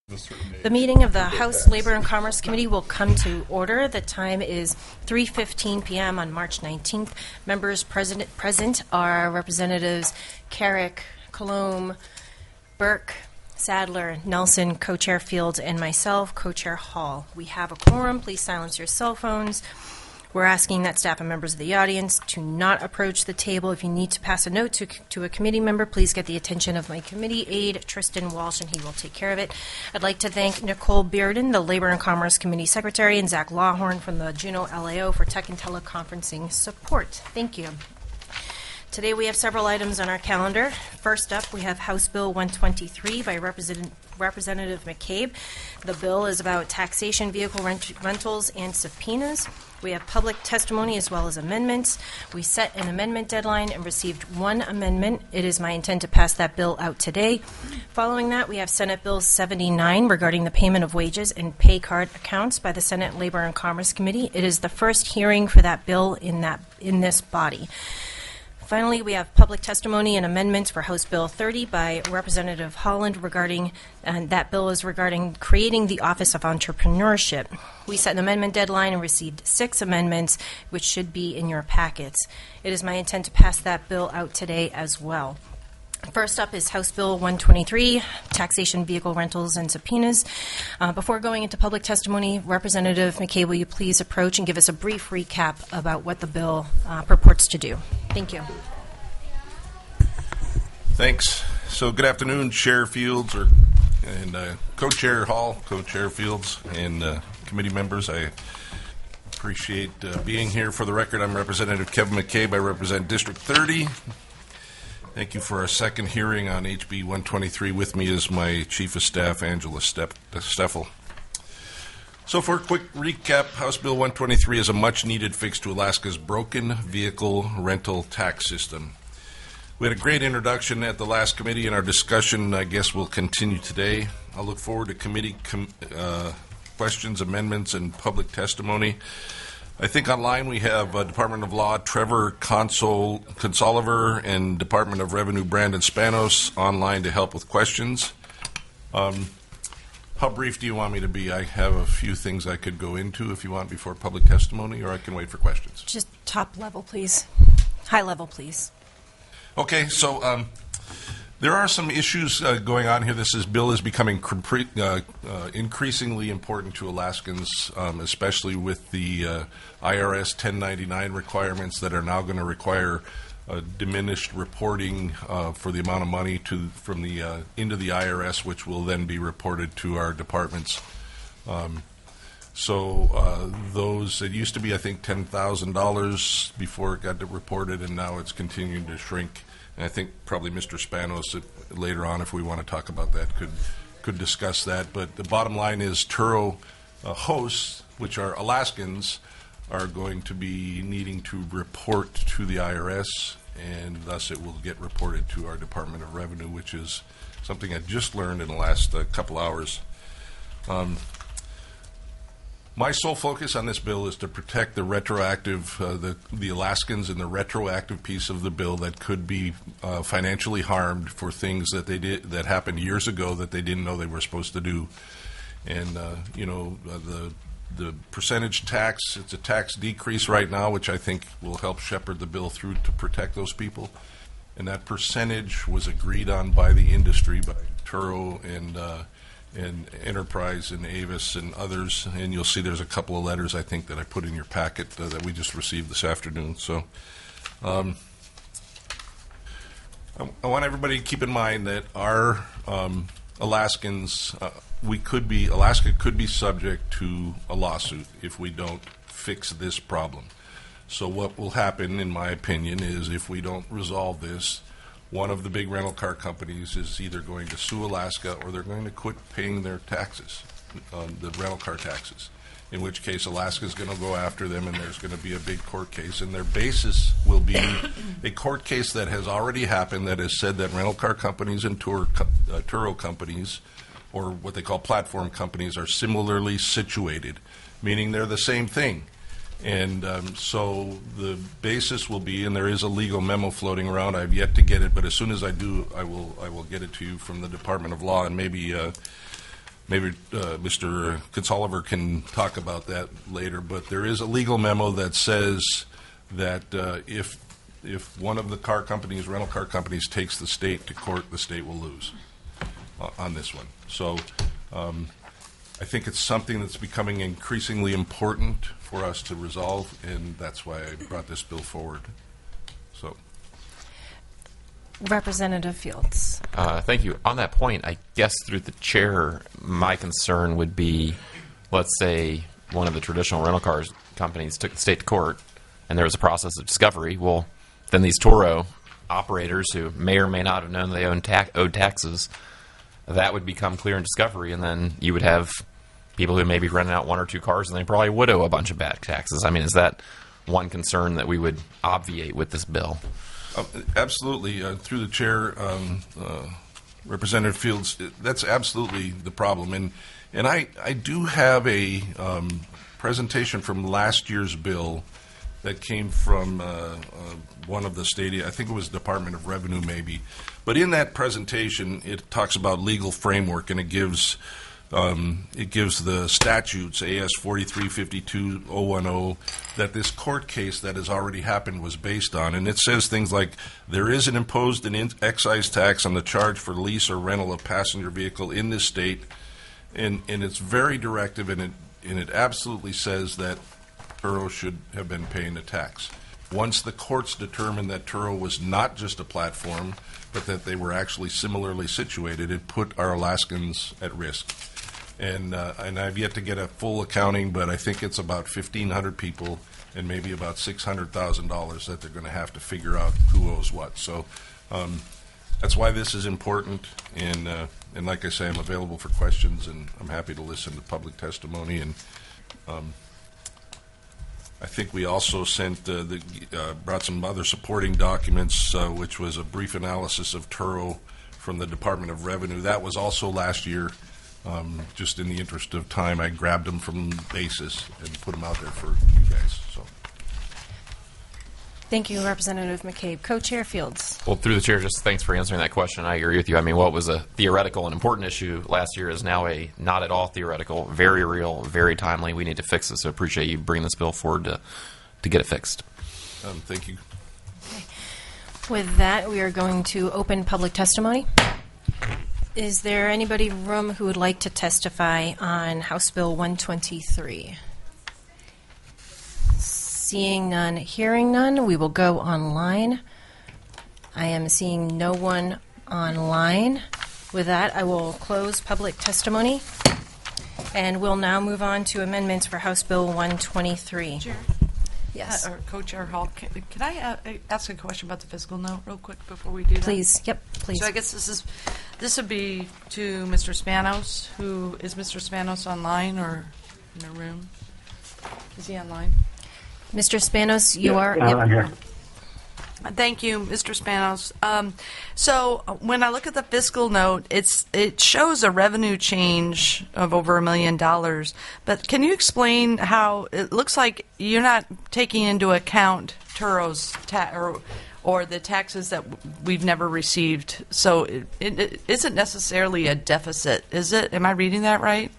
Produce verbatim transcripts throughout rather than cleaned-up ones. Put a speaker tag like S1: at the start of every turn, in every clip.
S1: The meeting of the House Labor and Commerce Committee will come to order. The time is three fifteen p m on March nineteenth. Members present, present are Representatives Carrick, Colomb, Burke, Sadler, Nelson, Co-Chair Fields, and myself, Co-Chair Hall. We have a quorum. Please silence your cell phones. We're asking that staff and members of the audience to not approach the table. If you need to pass a note to, to a committee member, please get the attention of my committee aide, Tristan Walsh, and he will take care of it. I'd like to thank Nicole Bearden, the Labor and Commerce Committee Secretary, and Zach Lawhorn from the Juneau L A O for tech and teleconferencing support. Thank you. Today we have several items on our calendar. First up, we have House Bill one twenty-three by Representative Representative McCabe. The bill is about taxation, vehicle rent rentals, and subpoenas. We have public testimony as well as amendments. We set an amendment deadline and received one amendment. It is my intent to pass that bill out today. Following that, we have Senate Bill seventy-nine regarding the payment of wages and pay card accounts by the Senate Labor and Commerce Committee. It is the first hearing for that bill in that in this body. Finally, we have public testimony and amendments for House Bill thirty by Representative Holland regarding, and that bill is regarding creating the Office of Entrepreneurship. We set an amendment deadline and received six amendments, which should be in your packets. It is my intent to pass that bill out today as well. First up is House Bill one twenty-three, Taxation, Vehicle Rentals, and Subpoenas. Uh, before going into public testimony, Representative McCabe, will you please approach and give us a brief recap about what the bill uh, purports to do? Thank you.
S2: Thanks. So good afternoon, Chair Fields or, and uh, Co-Chair Hall, Co-Chair Fields, and uh, committee members. I appreciate uh, being here. For the record, I'm Representative Kevin McCabe. I represent District thirty. Thank you for our second hearing on H B one twenty-three. With me is my Chief of Staff, Angela Steffel. So for a quick recap, House Bill one twenty-three is a much-needed fix to Alaska's broken vehicle rental tax system. We had a great introduction at the last committee, and our discussion, I guess, will continue today. I look forward to committee com uh, questions, amendments, and public testimony. I think online we have uh, Department of Law, Trevor Consol Consoliver, and Department of Revenue, Brandon Spanos, online to help with questions. Um, how brief do you want me to be? I have a few things I could go into if you want before public testimony, or I can wait for questions.
S1: Just top level, please. High level, please.
S2: Okay, so um, there are some issues uh, going on here. This is, bill is becoming uh, uh, increasingly important to Alaskans, um, especially with the uh, I R S ten ninety-nine requirements that are now going to require uh, diminished reporting uh, for the amount of money to from the uh, into the I R S, which will then be reported to our departments. Um, so uh, those, it used to be, I think, ten thousand dollars before it got reported, and now it's continuing to shrink. And I think probably Mister Spanos uh, later on, if we want to talk about that, could could discuss that. But the bottom line is Turo uh, hosts, which are Alaskans, are going to be needing to report to the I R S, and thus it will get reported to our Department of Revenue, which is something I just learned in the last uh, couple hours. Um, My sole focus on this bill is to protect the retroactive, uh, the, the Alaskans in the retroactive piece of the bill that could be uh, financially harmed for things that they did that happened years ago that they didn't know they were supposed to do. And uh, you know, uh, the the percentage tax, it's a tax decrease right now, which I think will help shepherd the bill through to protect those people. And that percentage was agreed on by the industry, by Turo and uh, and Enterprise and Avis and others, and you'll see there's a couple of letters, I think, that I put in your packet uh, that we just received this afternoon. So um, I, I want everybody to keep in mind that our um, Alaskans, uh, we could be, Alaska could be subject to a lawsuit if we don't fix this problem. So what will happen, in my opinion, is if we don't resolve this, one of the big rental car companies is either going to sue Alaska or they're going to quit paying their taxes, um, the rental car taxes, in which case Alaska is going to go after them and there's going to be a big court case. And their basis will be a court case that has already happened that has said that rental car companies and tour co uh, Turo companies, or what they call platform companies, are similarly situated, meaning they're the same thing. And um, so the basis will be, and there is a legal memo floating around. I've yet to get it, but as soon as I do, I will I will get it to you from the Department of Law, and maybe uh, maybe uh, Mister Consolver can talk about that later, but there is a legal memo that says that uh, if if one of the car companies, rental car companies, takes the state to court, the state will lose uh, on this one. So um, I think it's something that's becoming increasingly important for us to resolve, and that's why I brought this bill forward. So,
S1: Representative Fields.
S3: Uh, thank you. On that point, I guess through the chair, my concern would be, let's say one of the traditional rental cars companies took the state to court, and there was a process of discovery. Well, then these Turo operators who may or may not have known they owned ta- owed taxes, that would become clear in discovery, and then you would have people who may be renting out one or two cars, and they probably would owe a bunch of back taxes. I mean, is that one concern that we would obviate with this bill?
S2: Uh, absolutely. Uh, through the chair, um, uh, Representative Fields, that's absolutely the problem. And and I, I do have a um, presentation from last year's bill that came from uh, uh, one of the state, I think it was Department of Revenue maybe. But in that presentation, it talks about legal framework, and it gives um, it gives the statutes, A S forty-three fifty-two oh ten, that this court case that has already happened was based on. And it says things like, there is an imposed an in- excise tax on the charge for lease or rental of passenger vehicle in this state. And, and it's very directive, and it, and it absolutely says that Turo should have been paying the tax. Once the courts determined that Turo was not just a platform, but that they were actually similarly situated, it put our Alaskans at risk. And uh, and I've yet to get a full accounting, but I think it's about fifteen hundred people and maybe about six hundred thousand dollars that they're going to have to figure out who owes what. So um, that's why this is important. And uh, and like I say, I'm available for questions, and I'm happy to listen to public testimony. And um, I think we also sent uh, the uh, brought some other supporting documents, uh, which was a brief analysis of Turo from the Department of Revenue. That was also last year. Um, just in the interest of time, I grabbed them from Basis and put them out there for you guys. So,
S1: Thank you, Representative McCabe. Co-Chair Fields.
S3: Well, through the chair, just thanks for answering that question. I agree with you. I mean, what was a theoretical and important issue last year is now a not at all theoretical, very real, very timely. We need to fix this. So appreciate you bringing this bill forward to, to get it fixed.
S2: um, thank you.
S1: Okay. With that, we are going to open public testimony. Is there anybody in the room who would like to testify on House Bill one twenty-three? Seeing none, hearing none, we will go online. I am seeing no one online. With that, I will close public testimony, and we'll now move on to amendments for House Bill one twenty-three.
S4: Chair?
S1: Yes.
S4: Uh, or Co-Chair Hall, can, can I uh, ask a question about the fiscal note real quick before we do that?
S1: Please. Yep, please.
S4: So I guess this is this would be to Mister Spanos. Who is Mister Spanos online or in a room? Is he online?
S1: Mister Spanos, you are.
S5: Uh,
S1: Yep.
S5: I'm here.
S4: Thank you, Mister Spanos. Um, so uh, when I look at the fiscal note, it's it shows a revenue change of over a million dollars. But can you explain how it looks like you're not taking into account Turo's ta- or or the taxes that we've never received? So it, it, it isn't necessarily a deficit, is it? Am I reading that right?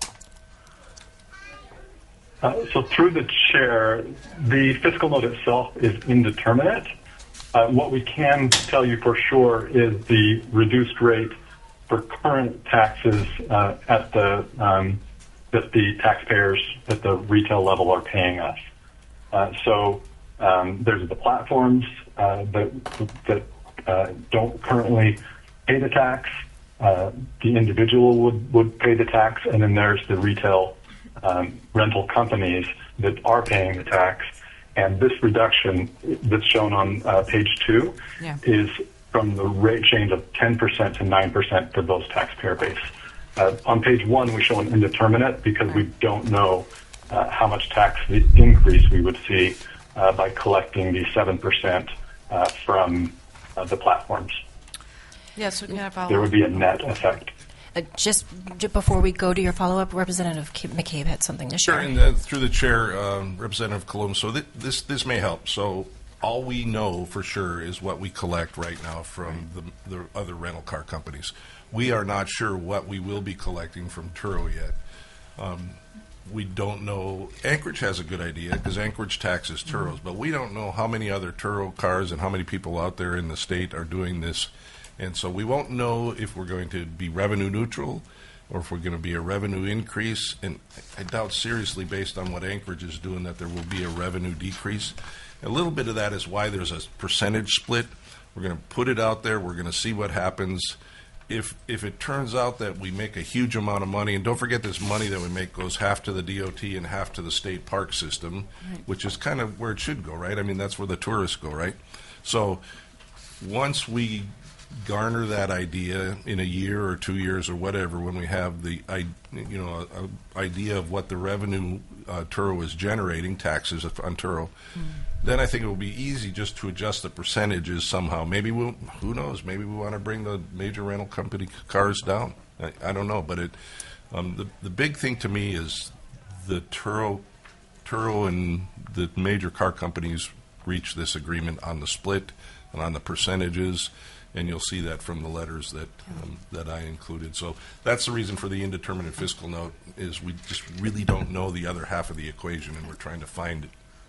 S5: Uh, so through the chair, the fiscal note itself is indeterminate. Uh, what we can tell you for sure is the reduced rate for current taxes uh, at the um, that the taxpayers at the retail level are paying us. Uh, so um, there's the platforms uh, that that uh, don't currently pay the tax. Uh, the individual would, would pay the tax, and then there's the retail um, rental companies that are paying the tax. And this reduction that's shown on uh, page two
S4: Yeah.
S5: is from the rate change of ten percent to nine percent for those taxpayer base. Uh, on page one, we show an indeterminate because we don't know uh, how much tax increase we would see uh, by collecting the seven percent uh, from uh, the platforms.
S4: Yes, we can have follow.
S5: There would be a net effect.
S1: Uh, just j- before we go to your follow-up, Representative K- McCabe had something to
S2: Sure,
S1: share.
S2: and uh, through the chair, um, Representative Colom, so th- this this may help. So all we know for sure is what we collect right now from the, the other rental car companies. We are not sure what we will be collecting from Turo yet. Um, we don't know. Anchorage has a good idea because Anchorage taxes Turos, but we don't know how many other Turo cars and how many people out there in the state are doing this. And so we won't know if we're going to be revenue neutral or if we're going to be a revenue increase. And I doubt seriously, based on what Anchorage is doing, that there will be a revenue decrease. A little bit of that is why there's a percentage split. We're going to put it out there. We're going to see what happens. If if it turns out that we make a huge amount of money, and don't forget this money that we make goes half to the D O T and half to the state park system, right, which is kind of where it should go, right? I mean, that's where the tourists go, right? So once we garner that idea in a year or two years or whatever, when we have the you know a, a idea of what the revenue uh, Turo is generating, taxes on Turo, mm. then I think it will be easy just to adjust the percentages somehow. Maybe we'll, who knows? Maybe we want to bring the major rental company cars down. I, I don't know, but it um, the the big thing to me is the Turo Turo and the major car companies reach this agreement on the split and on the percentages. And you'll see that from the letters that um, that I included. So that's the reason for the indeterminate fiscal note, is we just really don't know the other half of the equation, and we're trying to find it.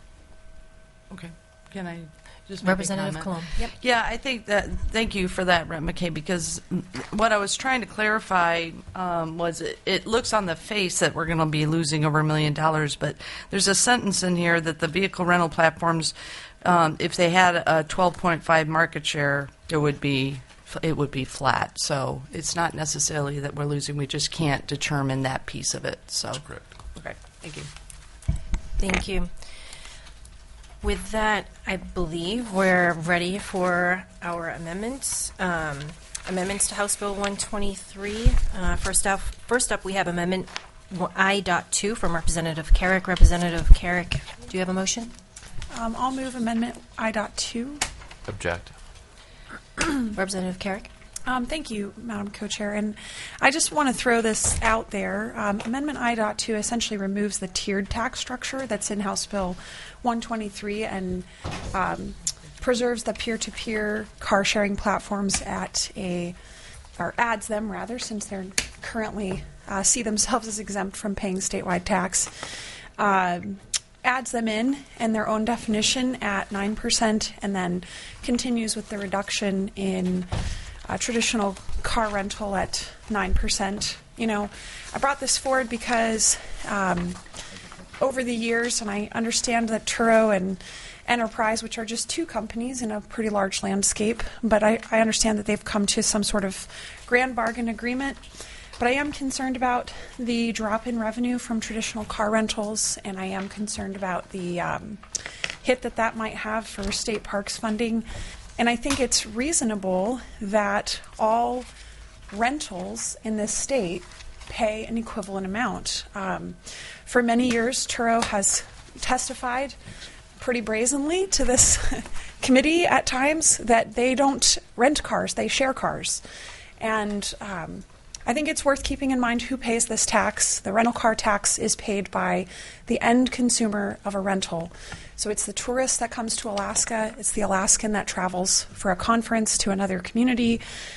S4: Okay. Can I just make
S1: Representative
S4: a comment?
S1: Colon. Yep.
S4: Yeah, I think that, thank you for that, Rep McKay, because what I was trying to clarify um, was it, it looks on the face that we're going to be losing over a million dollars, but there's a sentence in here that the vehicle rental platforms, um, if they had a twelve point five market share, it would be it would be flat. So it's not necessarily that we're losing. We just can't determine that piece of it. So
S2: That's correct.
S4: Okay. Thank you.
S1: Thank you. With that, I believe we're ready for our amendments. Um, amendments to House Bill one twenty-three. Uh, first up, first up, we have Amendment I two from Representative Carrick. Representative Carrick, do you have a motion?
S6: Um, I'll move Amendment I two.
S3: Object.
S1: Representative Carrick.
S6: Um, thank you, Madam Co-Chair. And I just want to throw this out there. Um, Amendment I two essentially removes the tiered tax structure that's in House Bill one twenty-three and um, preserves the peer-to-peer car sharing platforms at a, or adds them rather, since they're currently uh, see themselves as exempt from paying statewide tax. Um, adds them in and their own definition at nine percent, and then continues with the reduction in uh, traditional car rental at nine percent. You know, I brought this forward because um, over the years, and I understand that Turo and Enterprise, which are just two companies in a pretty large landscape, but I, I understand that they've come to some sort of grand bargain agreement. But I am concerned about the drop in revenue from traditional car rentals, and I am concerned about the um, hit that that might have for state parks funding. And I think it's reasonable that all rentals in this state pay an equivalent amount. Um, for many years, Turo has testified pretty brazenly to this committee at times that they don't rent cars, they share cars. And um, I think it's worth keeping in mind who pays this tax. The rental car tax is paid by the end consumer of a rental. So it's the tourist that comes to Alaska. It's the Alaskan that travels for a conference to another community.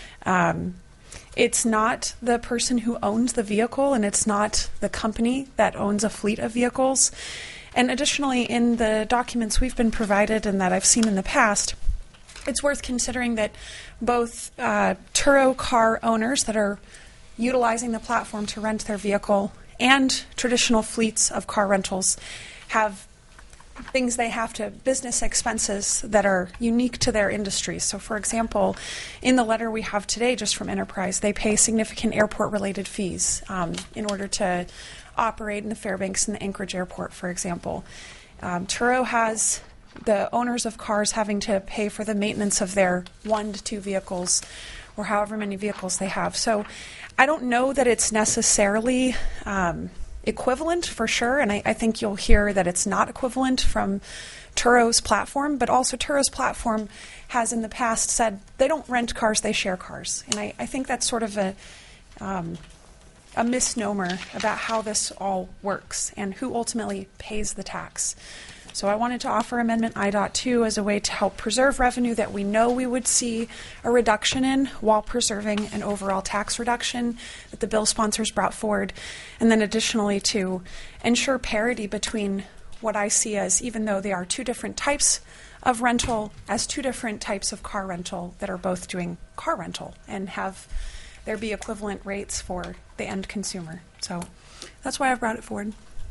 S6: Um, it's not the person who owns the vehicle, and it's not the company that owns a fleet of vehicles. And additionally, in the documents we've been provided and that I've seen in the past, it's worth considering that both uh, Turo car owners that are utilizing the platform to rent their vehicle and traditional fleets of car rentals have things they have to, business expenses that are unique to their industry. So, for example, in the letter we have today just from Enterprise, they pay significant airport-related fees um, in order to operate in the Fairbanks and the Anchorage Airport, for example. Um, Turo has the owners of cars having to pay for the maintenance of their one to two vehicles or however many vehicles they have. So I don't know that it's necessarily um, equivalent for sure, and I, I think you'll hear that it's not equivalent from Turo's platform, but also Turo's platform has in the past said they don't rent cars, they share cars. And I, I think that's sort of a, um, a misnomer about how this all works and who ultimately pays the tax. So I wanted to offer Amendment I dot two as a way to help preserve revenue that we know we would see a reduction in while preserving an overall tax reduction that the bill sponsors brought forward. And then additionally to ensure parity between what I see as, even though they are two different types of rental, as two different types of car rental that are both doing car rental, and have there be equivalent rates for the end consumer. So that's why I've brought it forward.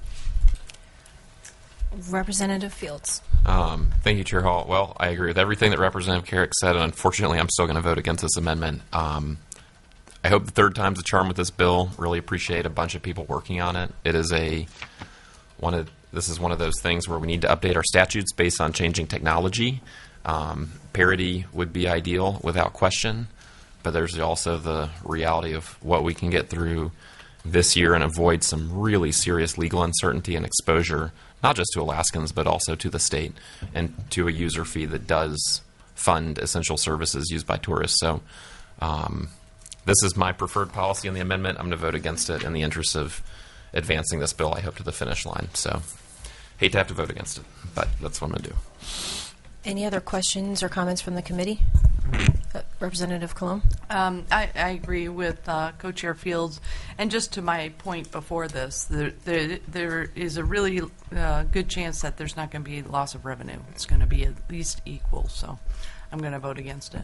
S1: Representative Fields.
S3: Um, thank you, Chair Hall. Well, I agree with everything that Representative Carrick said, and unfortunately, I'm still going to vote against this amendment. Um, I hope the third time's the charm with this bill. Really appreciate a bunch of people working on it. It is a one of this is one of those things where we need to update our statutes based on changing technology. Um, parity would be ideal without question, but there's also the reality of what we can get through this year and avoid some really serious legal uncertainty and exposure, not just to Alaskans, but also to the state and to a user fee that does fund essential services used by tourists. So um, this is my preferred policy in the amendment. I'm going to vote against it in the interest of advancing this bill, I hope, to the finish line. So hate to have to vote against it, but that's what I'm going to do.
S1: Any other questions or comments from the committee? Uh, Representative Colomb?
S4: Um, I, I agree with uh, Co-Chair Fields. And just to my point before this, there, there, there is a really uh, good chance that there's not going to be loss of revenue. It's going to be at least equal. So I'm going to vote against it.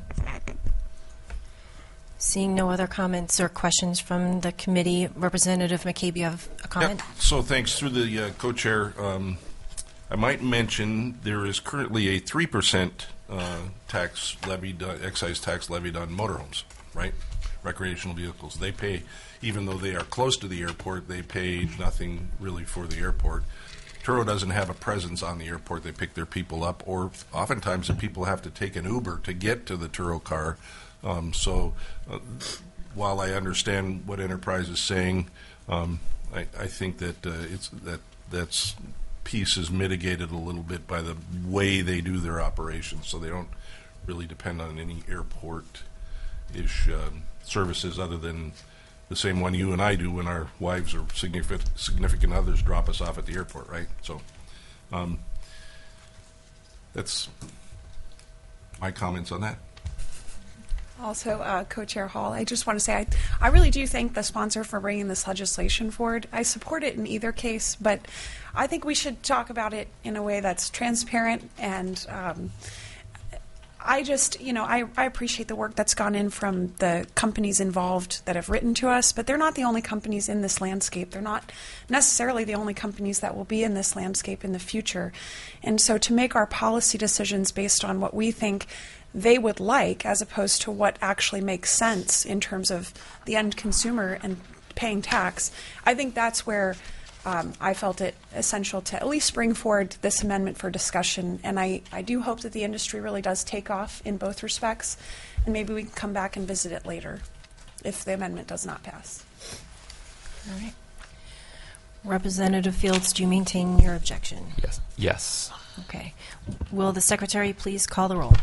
S1: Seeing no other comments or questions from the committee, Representative McCabe, you have a comment?
S2: Yep. So thanks. Through the uh, co-chair, um, I might mention there is currently a three percent uh, tax levied, uh, excise tax levied on motorhomes, right? Recreational vehicles. They pay, even though they are close to the airport, they pay nothing really for the airport. Truro doesn't have a presence on the airport. They pick their people up, or oftentimes the people have to take an Uber to get to the Truro car. Um, so uh, while I understand what Enterprise is saying, um, I, I think that uh, it's that that's piece is mitigated a little bit by the way they do their operations, so they don't really depend on any airport-ish um, services other than the same one you and I do when our wives or significant significant others drop us off at the airport, right? So um, that's my comments on that.
S6: Also, uh, Co-Chair Hall, I just want to say I, I really do thank the sponsor for bringing this legislation forward. I support it in either case, but I think we should talk about it in a way that's transparent. And um, I just, you know, I, I appreciate the work that's gone in from the companies involved that have written to us, but they're not the only companies in this landscape. They're not necessarily the only companies that will be in this landscape in the future. And so to make our policy decisions based on what we think they would like, as opposed to what actually makes sense in terms of the end consumer and paying tax, I think that's where um, I felt it essential to at least bring forward this amendment for discussion. And I, I do hope that the industry really does take off in both respects, and maybe we can come back and visit it later if the amendment does not pass.
S1: All right. Representative Fields, do you maintain your objection?
S3: Yes. Yes.
S1: Okay. Will the Secretary please call the roll?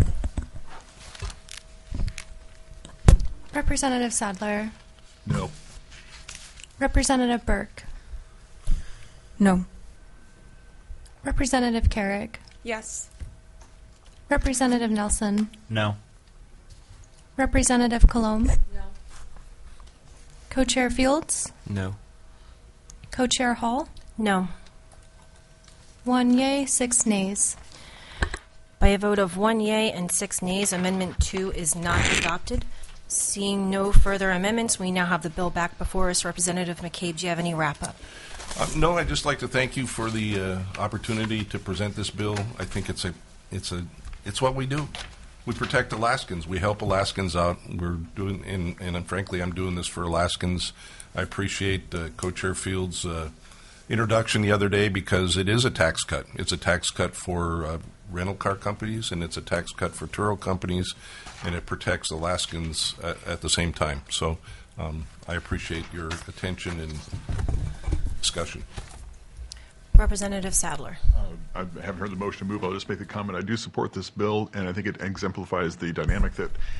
S7: Representative Sadler.
S8: No.
S7: Representative Burke.
S1: No.
S7: Representative Carrick.
S6: Yes.
S7: Representative Nelson.
S8: No.
S7: Representative Colomb. No. Co-Chair Fields.
S3: No.
S7: Co-Chair Hall.
S1: No.
S7: One yay, six nays.
S1: By a vote of one yay and six nays, Amendment two is not adopted. Seeing no further amendments, we now have the bill back before us. Representative McCabe, do you have any wrap-up?
S2: Uh, no, I'd just like to thank you for the uh, opportunity to present this bill. I think it's a, it's a, it's what we do. We protect Alaskans. We help Alaskans out. We're doing, and, and frankly, I'm doing this for Alaskans. I appreciate uh, Co-Chair Fields' uh, introduction the other day because it is a tax cut. It's a tax cut for uh, rental car companies, and it's a tax cut for Truro companies, and it protects Alaskans at, at the same time. So um, I appreciate your attention and discussion.
S1: Representative Sadler.
S8: Uh, I haven't heard the motion to move. I'll just make the comment. I do support this bill, and I think it exemplifies the dynamic that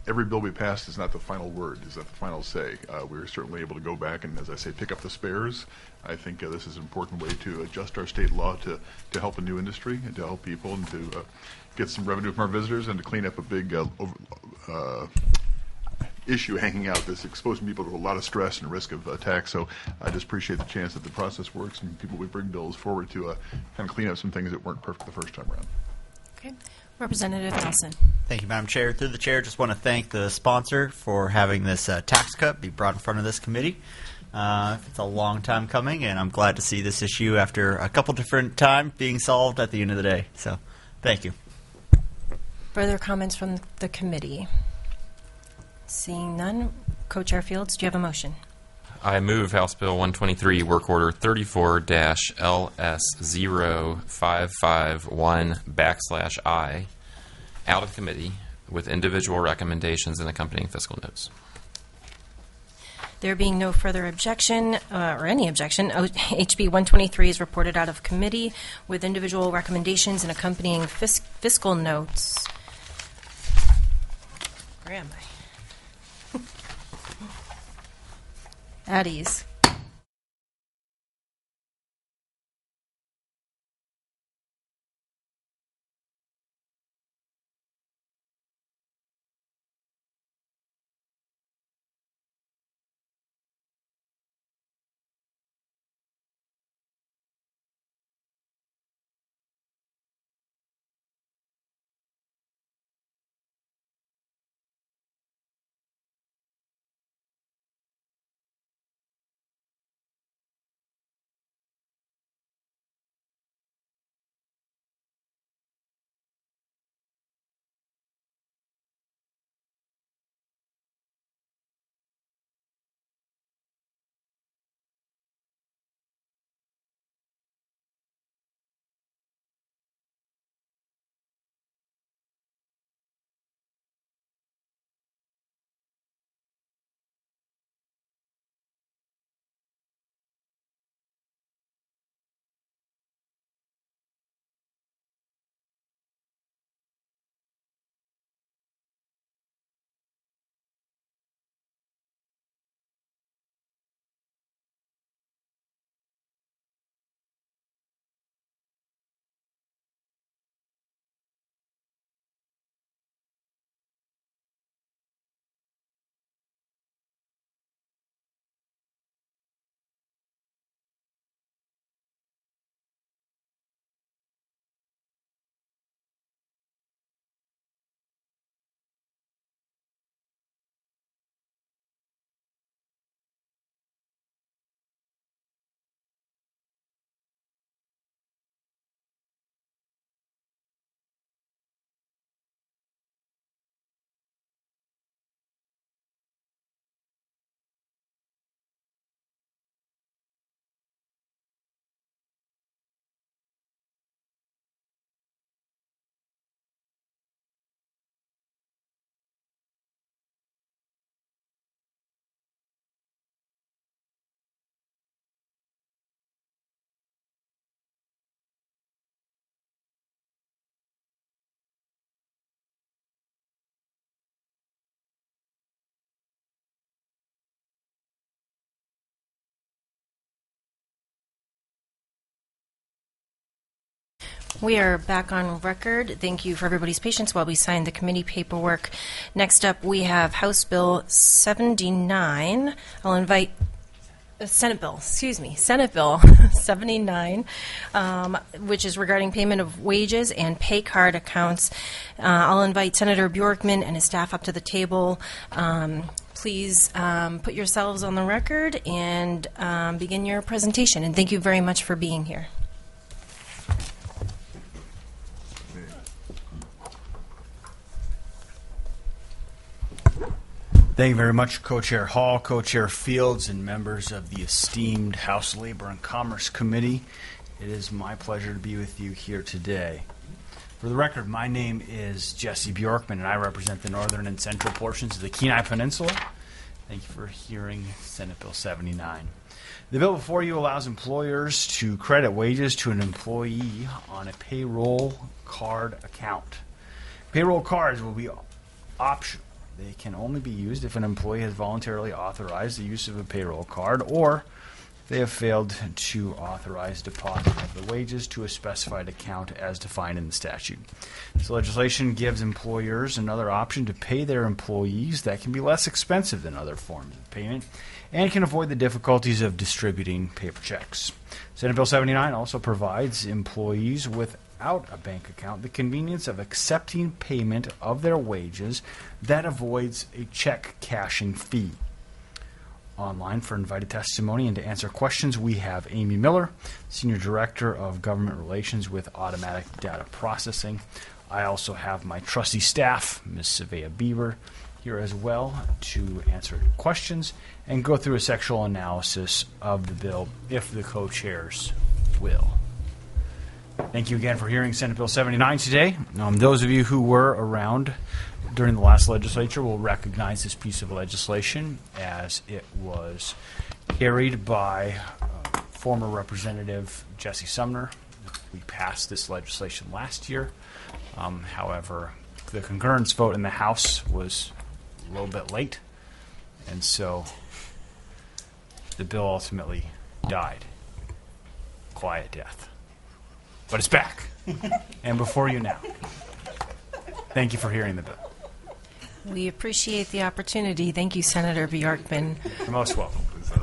S8: every bill we passed is not the final word, is not the final say. Uh, we're certainly able to go back and, as I say, pick up the spares. I think uh, this is an important way to adjust our state law to, to help a new industry and to help people and to uh, get some revenue from our visitors and to clean up a big uh, over, uh, issue hanging out that's exposing people to a lot of stress and risk of attack. So I just appreciate the chance that the process works and people we bring bills forward to uh, kind of clean up some things that weren't perfect the first time around.
S1: Okay. Representative Nelson.
S9: Thank you, Madam Chair. Through the chair, just want to thank the sponsor for having this uh, tax cut be brought in front of this committee. Uh, it's a long time coming, and I'm glad to see this issue after a couple different times being solved at the end of the day. So, thank you.
S1: Further comments from the committee? Seeing none, Co-Chair Fields, do you have a motion?
S3: I move House Bill one twenty-three, Work Order thirty-four L S zero five five one backslash I, out of committee with individual recommendations and accompanying fiscal notes.
S1: There being no further objection, uh, or any objection, H B one twenty-three is reported out of committee with individual recommendations and accompanying fis- fiscal notes. Where am I? At ease. We are back on record. Thank you for everybody's patience while we sign the committee paperwork. Next up, we have House Bill seventy-nine. I'll invite uh, Senate Bill, excuse me, Senate Bill seventy-nine, um, which is regarding payment of wages and pay card accounts. Uh, I'll invite Senator Bjorkman and his staff up to the table. Um, please um, put yourselves on the record and um, begin your presentation. And thank you very much for being here.
S10: Thank you very much, Co-Chair Hall, Co-Chair Fields, and members of the esteemed House Labor and Commerce Committee. It is my pleasure to be with you here today. For the record, my name is Jesse Bjorkman, and I represent the northern and central portions of the Kenai Peninsula. Thank you for hearing Senate Bill seventy-nine. The bill before you allows employers to credit wages to an employee on a payroll card account. Payroll cards will be optional. They can only be used if an employee has voluntarily authorized the use of a payroll card or they have failed to authorize deposit of the wages to a specified account as defined in the statute. This legislation gives employers another option to pay their employees that can be less expensive than other forms of payment and can avoid the difficulties of distributing paper checks. Senate Bill seventy-nine also provides employees without a bank account the convenience of accepting payment of their wages that avoids a check cashing fee. Online for invited testimony and to answer questions, we have Amy Miller, Senior Director of Government Relations with Automatic Data Processing. I also have my trusty staff, Miz Savea Bieber, here as well to answer questions and go through a sectional analysis of the bill if the co-chairs will. Thank you again for hearing Senate Bill seventy-nine today. Um, those of you who were around during the last legislature will recognize this piece of legislation as it was carried by uh, former Representative Jesse Sumner. We passed this legislation last year. Um, however, the concurrence vote in the House was a little bit late, and so the bill ultimately died. Quiet death. But it's back. And before you now. Thank you for hearing the bill.
S1: We appreciate the opportunity. Thank you, Senator Bjorkman.
S10: You're most welcome.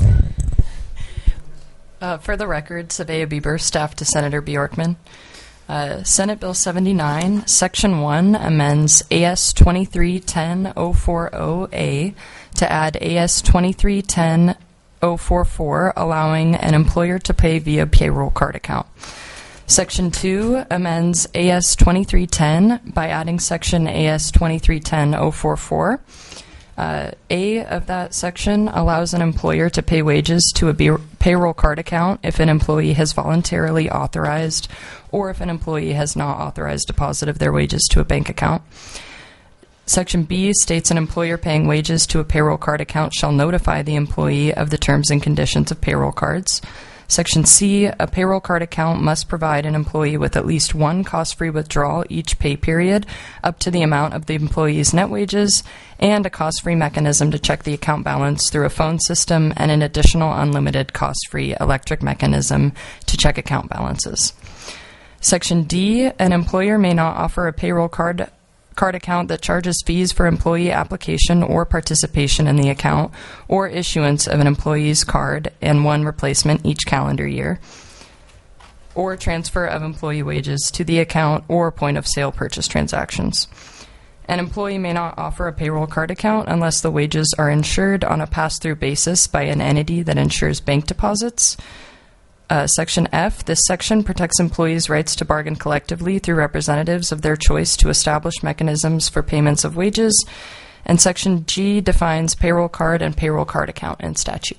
S11: Uh, for the record, Savea Bieber, staff to Senator Bjorkman. Uh, Senate Bill seventy-nine, Section one amends A S twenty-three ten oh forty A to add A S twenty-three ten oh forty-four, allowing an employer to pay via payroll card account. Section two amends A S twenty-three ten by adding Section A S twenty-three ten oh forty-four. Uh, A of that section allows an employer to pay wages to a be- payroll card account if an employee has voluntarily authorized or if an employee has not authorized deposit of their wages to a bank account. Section B states an employer paying wages to a payroll card account shall notify the employee of the terms and conditions of payroll cards. Section C, a payroll card account must provide an employee with at least one cost-free withdrawal each pay period up to the amount of the employee's net wages and a cost-free mechanism to check the account balance through a phone system and an additional unlimited cost-free electric mechanism to check account balances. Section D, an employer may not offer a payroll card card account that charges fees for employee application or participation in the account or issuance of an employee's card and one replacement each calendar year, or transfer of employee wages to the account or point of sale purchase transactions. An employee may not offer a payroll card account unless the wages are insured on a pass-through basis by an entity that insures bank deposits. Uh, Section F, this section protects employees' rights to bargain collectively through representatives of their choice to establish mechanisms for payments of wages. And Section G defines payroll card and payroll card account in statute.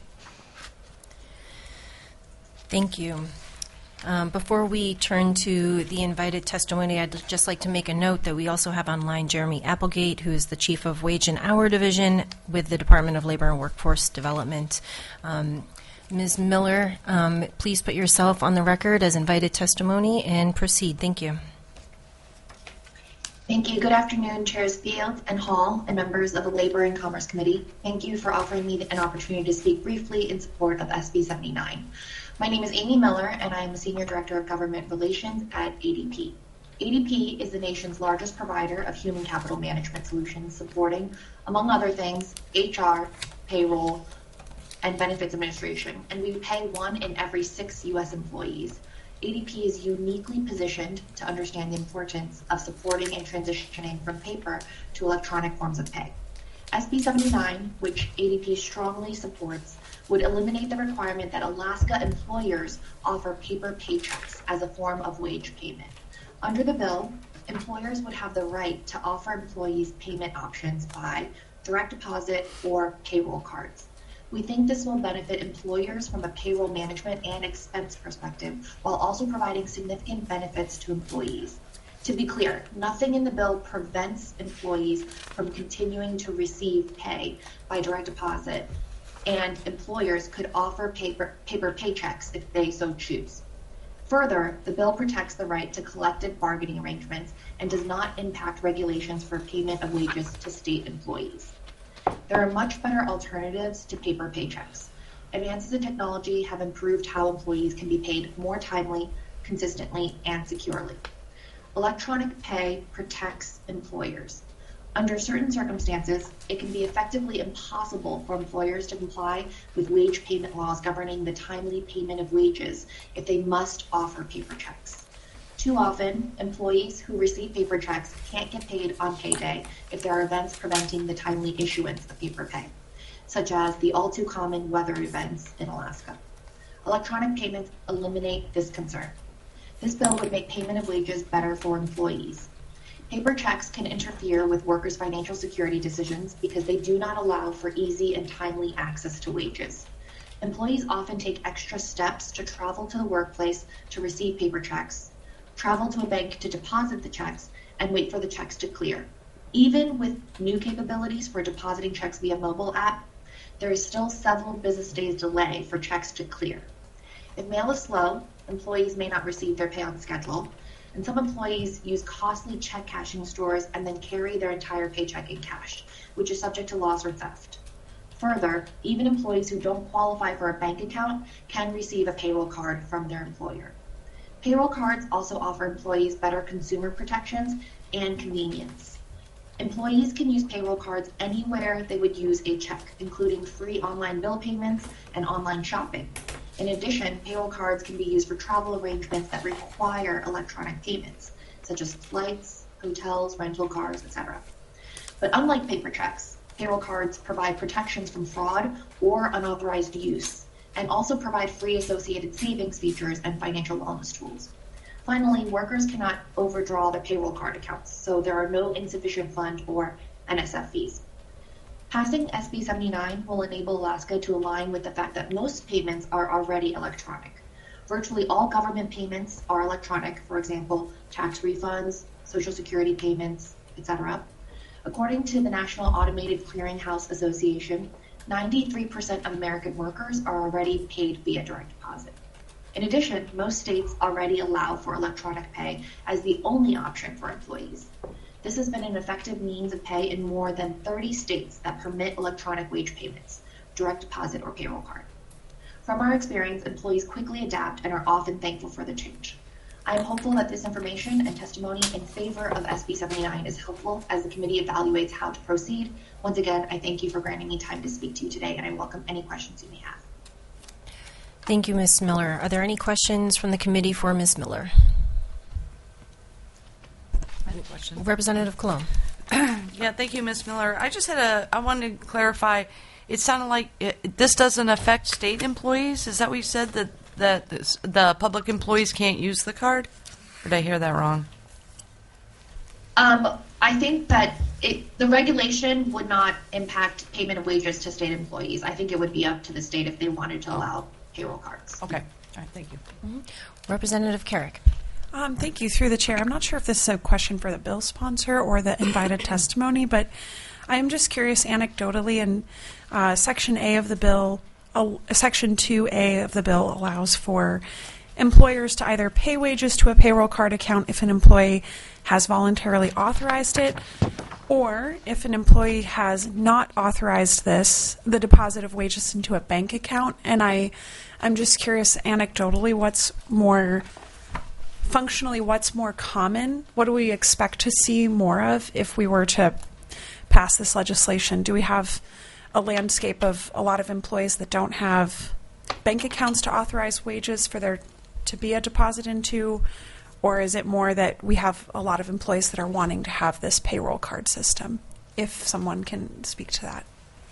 S1: Thank you. Um, before we turn to the invited testimony, I'd just like to make a note that we also have online Jeremy Applegate, who is the Chief of Wage and Hour Division with the Department of Labor and Workforce Development. Um, Miz Miller, um, please put yourself on the record as invited testimony and proceed. Thank you.
S12: Thank you. Good afternoon, Chairs Field and Hall and members of the Labor and Commerce Committee. Thank you for offering me an opportunity to speak briefly in support of S B seventy-nine. My name is Amy Miller, and I am the Senior Director of Government Relations at A D P. A D P is the nation's largest provider of human capital management solutions, supporting, among other things, H R, payroll, and benefits administration, and we pay one in every six U S employees. A D P is uniquely positioned to understand the importance of supporting and transitioning from paper to electronic forms of pay. S B seventy-nine, which A D P strongly supports, would eliminate the requirement that Alaska employers offer paper paychecks as a form of wage payment. Under the bill, employers would have the right to offer employees payment options by direct deposit or payroll cards. We think this will benefit employers from a payroll management and expense perspective, while also providing significant benefits to employees. To be clear, nothing in the bill prevents employees from continuing to receive pay by direct deposit, and employers could offer paper, paper paychecks if they so choose. Further, the bill protects the right to collective bargaining arrangements and does not impact regulations for payment of wages to state employees. There are much better alternatives to paper paychecks. Advances in technology have improved how employees can be paid more timely, consistently, and securely. Electronic pay protects employers. Under certain circumstances, it can be effectively impossible for employers to comply with wage payment laws governing the timely payment of wages if they must offer paper checks. Too often, employees who receive paper checks can't get paid on payday if there are events preventing the timely issuance of paper pay, such as the all too common weather events in Alaska. Electronic payments eliminate this concern. This bill would make payment of wages better for employees. Paper checks can interfere with workers' financial security decisions because they do not allow for easy and timely access to wages. Employees often take extra steps to travel to the workplace to receive paper checks, travel to a bank to deposit the checks, and wait for the checks to clear. Even with new capabilities for depositing checks via mobile app, there is still several business days delay for checks to clear. If mail is slow, employees may not receive their pay on schedule, and some employees use costly check cashing stores and then carry their entire paycheck in cash, which is subject to loss or theft. Further, even employees who don't qualify for a bank account can receive a payroll card from their employer. Payroll cards also offer employees better consumer protections and convenience. Employees can use payroll cards anywhere they would use a check, including free online bill payments and online shopping. In addition, payroll cards can be used for travel arrangements that require electronic payments, such as flights, hotels, rental cars, et cetera. But unlike paper checks, payroll cards provide protections from fraud or unauthorized use, and also provide free associated savings features and financial wellness tools. Finally, workers cannot overdraw their payroll card accounts, so there are no insufficient fund or N S F fees. Passing S B seventy-nine will enable Alaska to align with the fact that most payments are already electronic. Virtually all government payments are electronic, for example, tax refunds, Social Security payments, et cetera. According to the National Automated Clearinghouse Association, ninety-three percent of American workers are already paid via direct deposit. In addition, most states already allow for electronic pay as the only option for employees. This has been an effective means of pay in more than thirty states that permit electronic wage payments, direct deposit or payroll card. From our experience, employees quickly adapt and are often thankful for the change. I am hopeful that this information and testimony in favor of S B seventy-nine is helpful as the committee evaluates how to proceed. Once again, I thank you for granting me time to speak to you today, and I welcome any questions you may have.
S1: Thank you, Miz Miller. Are there any questions from the committee for Miz Miller?
S4: Any questions?
S1: Representative Colon.
S4: Yeah, thank you, Miz Miller. I just had a, I wanted to clarify, it sounded like it, this doesn't affect state employees? Is that what you said, that, that this, the public employees can't use the card? Or did I hear that wrong?
S12: Um, I think that it, the regulation would not impact payment of wages to state employees. I think it would be up to the state if they wanted to allow payroll cards.
S4: Okay. All right, thank you.
S1: Mm-hmm. Representative Carrick.
S6: Um, thank you. Through the chair, I'm not sure if this is a question for the bill sponsor or the invited testimony, but I am just curious anecdotally, in uh, Section A of the bill, uh, Section two A of the bill allows for employers to either pay wages to a payroll card account if an employee has voluntarily authorized it, or if an employee has not authorized this, the deposit of wages into a bank account. And I, I'm just curious anecdotally, what's more functionally, what's more common? What do we expect to see more of if we were to pass this legislation? Do we have a landscape of a lot of employees that don't have bank accounts to authorize wages for there to be a deposit into? Or is it more that we have a lot of employees that are wanting to have this payroll card system? If someone can speak to that.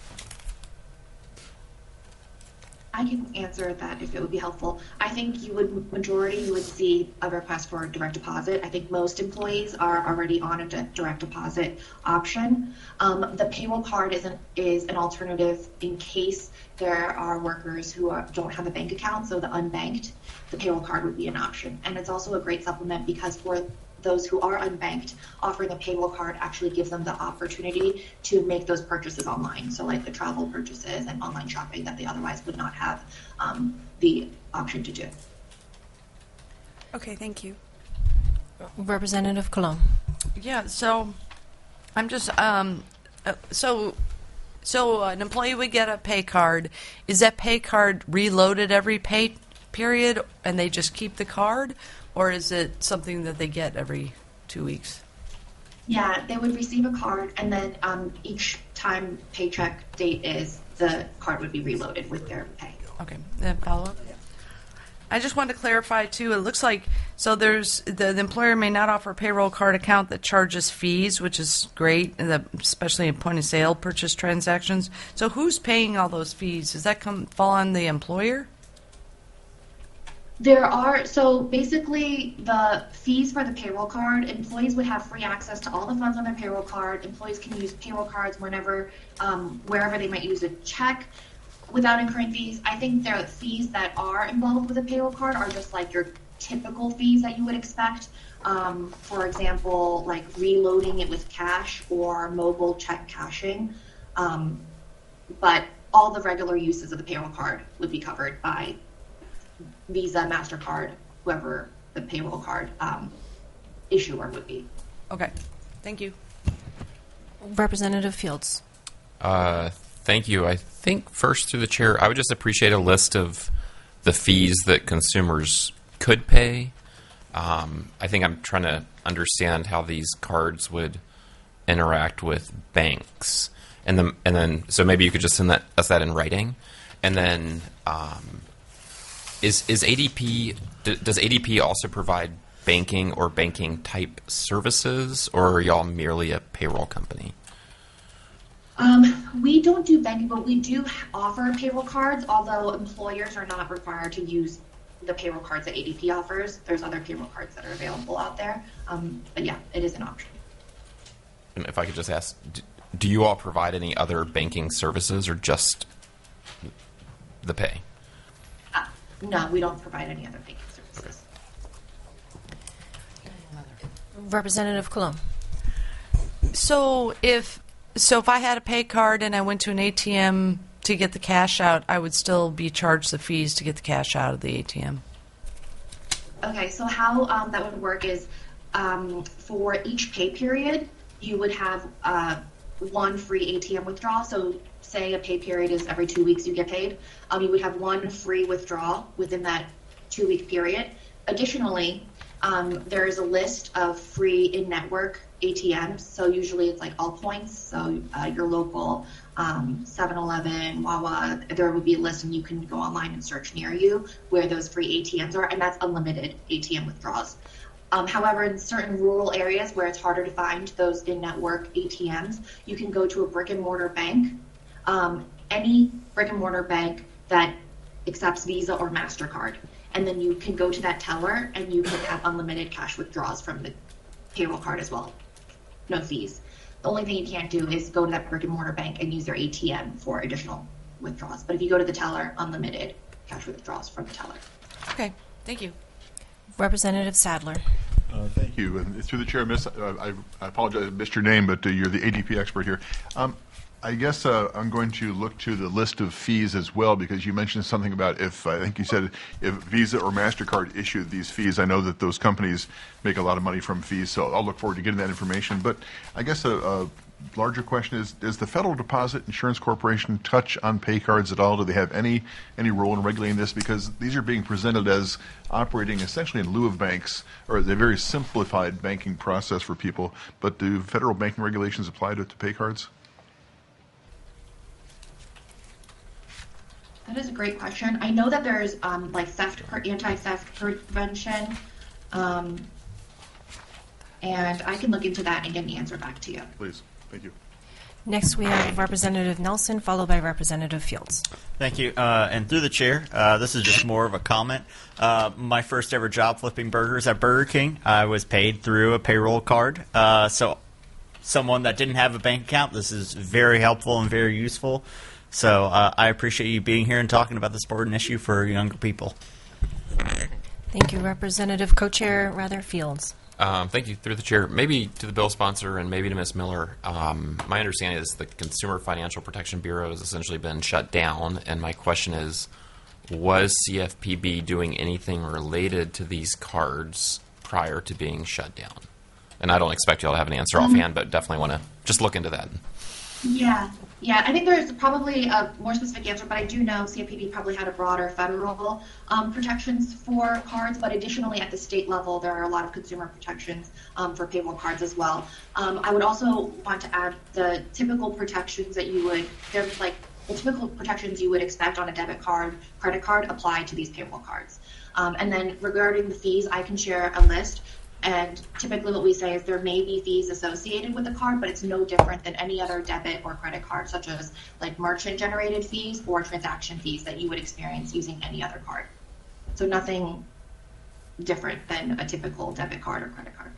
S12: I can answer that if it would be helpful. I think you would, majority, you would see a request for direct deposit. I think most employees are already on a direct deposit option. Um, the payroll card is an, is an alternative in case there are workers who are, don't have a bank account, so the unbanked, the payroll card would be an option. And it's also a great supplement because for those who are unbanked, offering a payroll card actually gives them the opportunity to make those purchases online. So like the travel purchases and online shopping that they otherwise would not have um, the option to do.
S6: Okay, thank you.
S1: Representative Colon.
S4: Yeah, so I'm just um, uh, so so an employee would get a pay card. Is that pay card reloaded every pay period, and they just keep the card, or is it something that they get every two weeks?
S12: Yeah, they would receive a card, and then um, each time paycheck date is, the card would be reloaded with their pay.
S4: Okay, then follow up. I just wanted to clarify too. It looks like so there's the, the employer may not offer a payroll card account that charges fees, which is great, the, especially in point of sale purchase transactions. So who's paying all those fees? Does that come fall on the employer?
S12: There are, so basically the fees for the payroll card, employees would have free access to all the funds on their payroll card. Employees can use payroll cards whenever, um, wherever they might use a check without incurring fees. I think the fees that are involved with a payroll card are just like your typical fees that you would expect. Um, for example, like reloading it with cash or mobile check cashing. Um, but all the regular uses of the payroll card would be covered by Visa, MasterCard, whoever the payroll card um, issuer would be.
S4: Okay, thank you.
S1: Representative Fields.
S3: Uh, thank you. I think first through the chair, I would just appreciate a list of the fees that consumers could pay. Um, I think I'm trying to understand how these cards would interact with banks, and then and then so maybe you could just send that us that in writing, and then. Um, Is is A D P d- does A D P also provide banking or banking type services, or are y'all merely a payroll company?
S12: Um, we don't do banking, but we do offer payroll cards, although employers are not required to use the payroll cards that A D P offers. There's other payroll cards that are available out there. Um, but yeah, it is an option.
S3: And if I could just ask, d- do you all provide any other banking services or just the pay?
S12: Uh, no, we don't provide any other banking services.
S1: Representative Colon.
S4: So if so, if I had a pay card and I went to an A T M to get the cash out, I would still be charged the fees to get the cash out of the A T M.
S12: Okay, so how um, that would work is um, for each pay period, you would have uh, one free A T M withdrawal. So say a pay period is every two weeks you get paid. Um, you would have one free withdrawal within that two-week period. Additionally, um, there is a list of free in-network A T Ms. So usually it's like All Points, so uh, your local um, seven eleven, Wawa, there would be a list and you can go online and search near you where those free A T Ms are, and that's unlimited A T M withdrawals. Um, however, in certain rural areas where it's harder to find those in-network A T Ms, you can go to a brick-and-mortar bank. Um, any brick-and-mortar bank that accepts Visa or MasterCard. And then you can go to that teller and you can have unlimited cash withdrawals from the payroll card as well. No fees. The only thing you can't do is go to that brick-and-mortar bank and use their A T M for additional withdrawals. But if you go to the teller, unlimited cash withdrawals from the teller.
S4: Okay, thank you.
S1: Representative Sadler.
S8: Uh, thank you. And through the chair, Miss, uh, I, I apologize, I missed your name, but uh, you're the A D P expert here. Um, I guess uh, I'm going to look to the list of fees as well, because you mentioned something about if, I think you said, if Visa or MasterCard issued these fees. I know that those companies make a lot of money from fees, so I'll look forward to getting that information. But I guess a, a larger question is, does the Federal Deposit Insurance Corporation touch on pay cards at all? Do they have any, any role in regulating this? Because these are being presented as operating essentially in lieu of banks, or a very simplified banking process for people. But do federal banking regulations apply to, to pay cards?
S12: That is a great question. I know that there's um, like theft, anti-theft prevention, um, and I can look into that and get an answer back to you.
S8: Please. Thank you.
S1: Next, we have Representative Nelson, followed by Representative Fields.
S9: Thank you. Uh, and through the chair, uh, this is just more of a comment. Uh, my first ever job flipping burgers at Burger King, I was paid through a payroll card. Uh, so someone that didn't have a bank account, this is very helpful and very useful. So uh, I appreciate you being here and talking about this important issue for younger people.
S1: Thank you, Representative Co-Chair Rather Fields.
S3: Um, thank you. Through the chair, maybe to the bill sponsor and maybe to Miz Miller. Um, my understanding is the Consumer Financial Protection Bureau has essentially been shut down, and my question is, was C F P B doing anything related to these cards prior to being shut down? And I don't expect you all to have an answer
S12: Um,
S3: offhand, but definitely want to just look into that.
S12: Yeah, yeah. I think there's probably a more specific answer, but I do know C F P B probably had a broader federal um, protections for cards, but additionally at the state level, there are a lot of consumer protections um, for payroll cards as well. Um, I would also want to add the typical protections that you would, there's like the typical protections you would expect on a debit card, credit card apply to these payroll cards. Um, and then regarding the fees, I can share a list. And typically what we say is there may be fees associated with the card, but it's no different than any other debit or credit card, such as like merchant generated fees or transaction fees that you would experience using any other card. So nothing different than a typical debit card or credit card.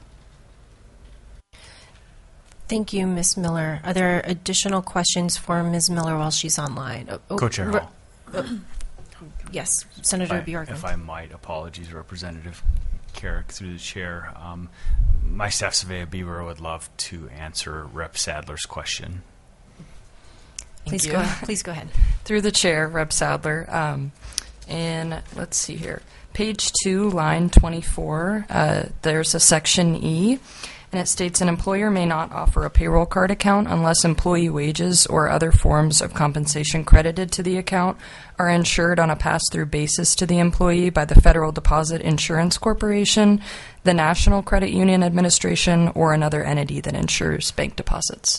S1: Thank you, Miz Miller. Are there additional questions for Miz Miller while she's online? Oh, oh,
S10: Co-Chair
S1: re-
S10: Hall.
S1: oh, yes, Senator
S10: If I-
S1: Bjorkman.
S10: If I might, apologies, Representative Carrick, through the chair. Um, my staff, Savea Bieber, would love to answer Rep Sadler's question.
S1: Please
S11: you.
S1: go. Please go ahead.
S11: Through the chair, Rep Sadler. Um, and let's see here. Page two, line twenty-four, uh, there's a section E, and it states an employer may not offer a payroll card account unless employee wages or other forms of compensation credited to the account are insured on a pass-through basis to the employee by the Federal Deposit Insurance Corporation, the National Credit Union Administration, or another entity that insures bank deposits.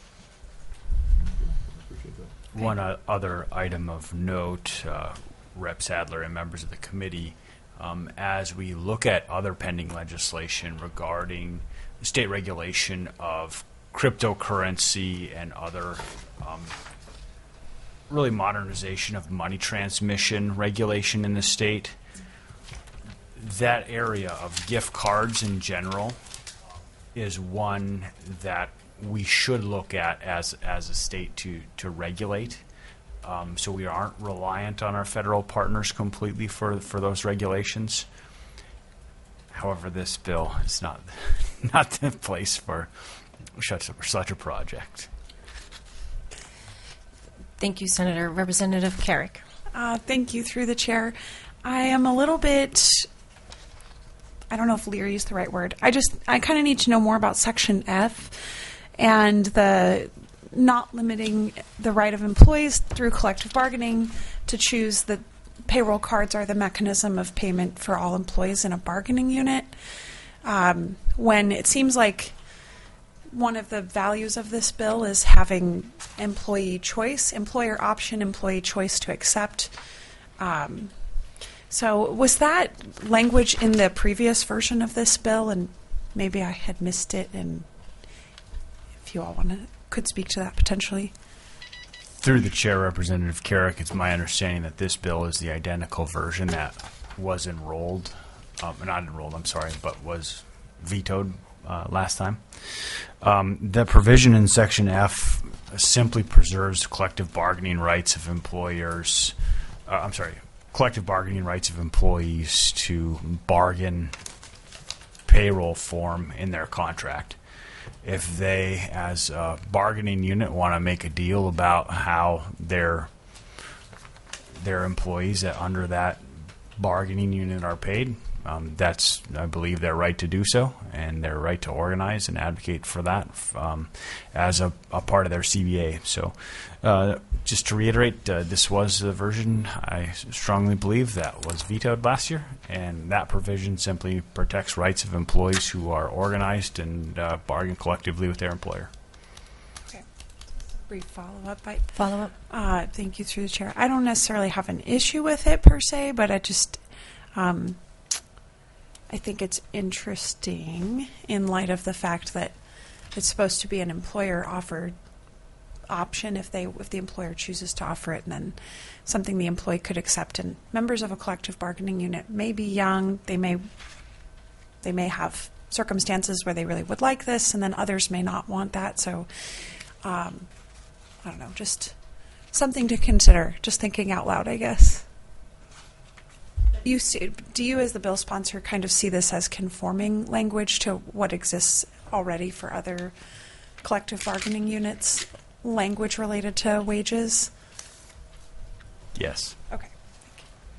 S10: One uh, other item of note, uh, Rep Sadler and members of the committee, um, as we look at other pending legislation regarding state regulation of cryptocurrency and other um, really modernization of money transmission regulation in the state, that area of gift cards in general is one that we should look at as as a state to to regulate, um, so we aren't reliant on our federal partners completely for for those regulations. However, this bill is not not the place for such a, such a project.
S1: Thank you, Senator. Representative Carrick.
S6: Uh, thank you, through the chair. I am a little bit, I don't know if leery is the right word. I just, I kind of need to know more about Section F and the not limiting the right of employees through collective bargaining to choose that payroll cards are the mechanism of payment for all employees in a bargaining unit. Um, when it seems like one of the values of this bill is having employee choice, employer option, employee choice to accept. Um, so was that language in the previous version of this bill, and maybe I had missed it, and if you all want to, could speak to that potentially?
S10: Through the chair, Representative Carrick, it's my understanding that this bill is the identical version that was enrolled, um, not enrolled, I'm sorry, but was vetoed uh, last time. Um, the provision in Section F simply preserves collective bargaining rights of employers, uh, I'm sorry, collective bargaining rights of employees to bargain payroll form in their contract. If they, as a bargaining unit, want to make a deal about how their their employees that under that bargaining unit are paid, um, that's, I believe, their right to do so, and their right to organize and advocate for that um, as a, a part of their C B A. So, uh, just to reiterate, uh, this was the version I strongly believe that was vetoed last year, and that provision simply protects rights of employees who are organized and uh, bargain collectively with their employer.
S6: Okay. Brief follow-up. I,
S1: Follow-up.
S6: Uh, thank you, through the chair. I don't necessarily have an issue with it per se, but I just, um, I think it's interesting in light of the fact that it's supposed to be an employer-offered option if they if the employer chooses to offer it, and then something the employee could accept. And members of a collective bargaining unit may be young, they may they may have circumstances where they really would like this, and then others may not want that. So um, I don't know, just something to consider, just thinking out loud, I guess. You see, do you as the bill sponsor kind of see this as conforming language to what exists already for other collective bargaining units, language related to wages?
S10: Yes.
S6: Okay.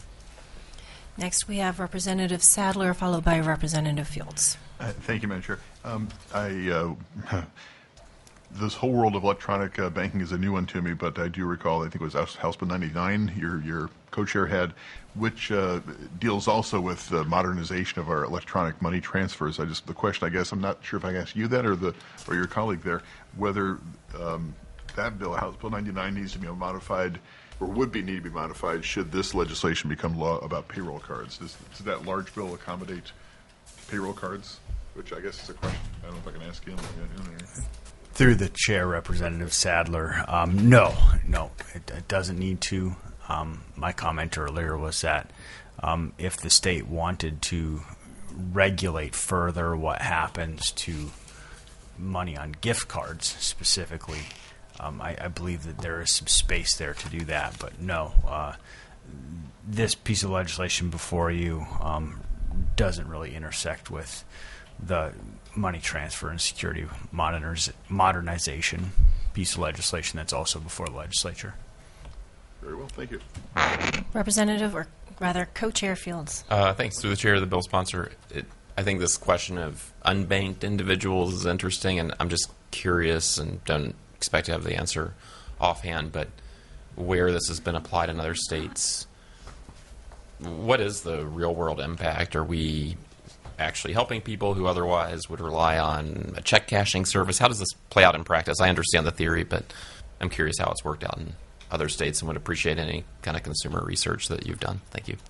S1: Next, we have Representative Sadler, followed by Representative Fields.
S8: Uh, thank you, Madam Chair. Um, I, uh, this whole world of electronic uh, banking is a new one to me, but I do recall, I think it was House, House Bill ninety-nine, your, your co-chair had, which uh, deals also with the modernization of our electronic money transfers. I just, the question, I guess, I'm not sure if I can ask you that or the or your colleague there, whether um, that bill, House Bill ninety-nine, needs to be modified or would be need to be modified should this legislation become law about payroll cards. Does, does that large bill accommodate payroll cards? Which I guess is a question. I don't know if I can ask him.
S10: Through the chair, Representative Sadler, um, no, no, it, it doesn't need to. Um, my comment earlier was that um, if the state wanted to regulate further what happens to money on gift cards specifically, um, I, I believe that there is some space there to do that. But no, uh, this piece of legislation before you um, doesn't really intersect with the money transfer and security moderniz- modernization piece of legislation that's also before the legislature.
S8: Very well, thank you.
S1: Representative, or rather, Co-Chair Fields.
S3: Uh, thanks. Through the chair of the bill sponsor, it, I think this question of unbanked individuals is interesting, and I'm just curious and don't expect to have the answer offhand, but where this has been applied in other states, what is the real-world impact? Are we actually helping people who otherwise would rely on a check cashing service? How does this play out in practice? I understand the theory, but I'm curious how it's worked out in other states and would appreciate any kind of consumer research that you've done. Thank you.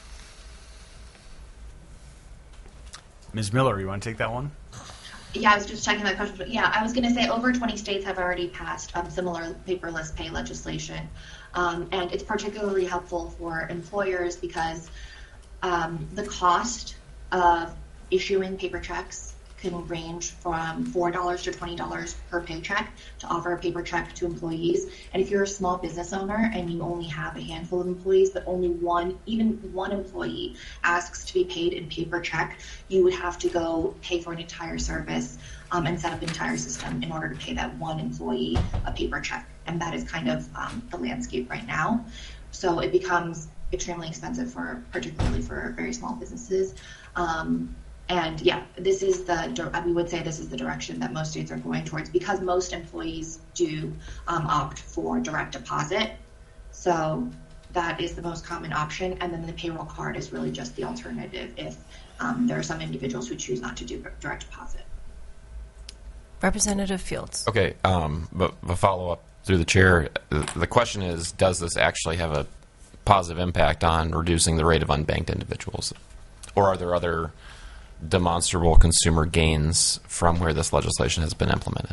S10: Miz Miller, you want to take that one?
S12: Yeah, I was just checking that question. But yeah, I was going to say over twenty states have already passed um, similar paperless pay legislation. Um, and it's particularly helpful for employers because um, the cost of issuing paper checks can range from four dollars to twenty dollars per paycheck to offer a paper check to employees. And if you're a small business owner and you only have a handful of employees, but only one, even one employee asks to be paid in paper check, you would have to go pay for an entire service um, and set up an entire system in order to pay that one employee a paper check. And that is kind of um, the landscape right now. So it becomes extremely expensive for, particularly for very small businesses. Um, And yeah, this is the, we would say this is the direction that most states are going towards because most employees do um, opt for direct deposit. So that is the most common option. And then the payroll card is really just the alternative if um, there are some individuals who choose not to do direct deposit.
S1: Representative Fields.
S3: Okay, um, but the follow-up through the chair, the question is, does this actually have a positive impact on reducing the rate of unbanked individuals? Or are there other demonstrable consumer gains from where this legislation has been implemented?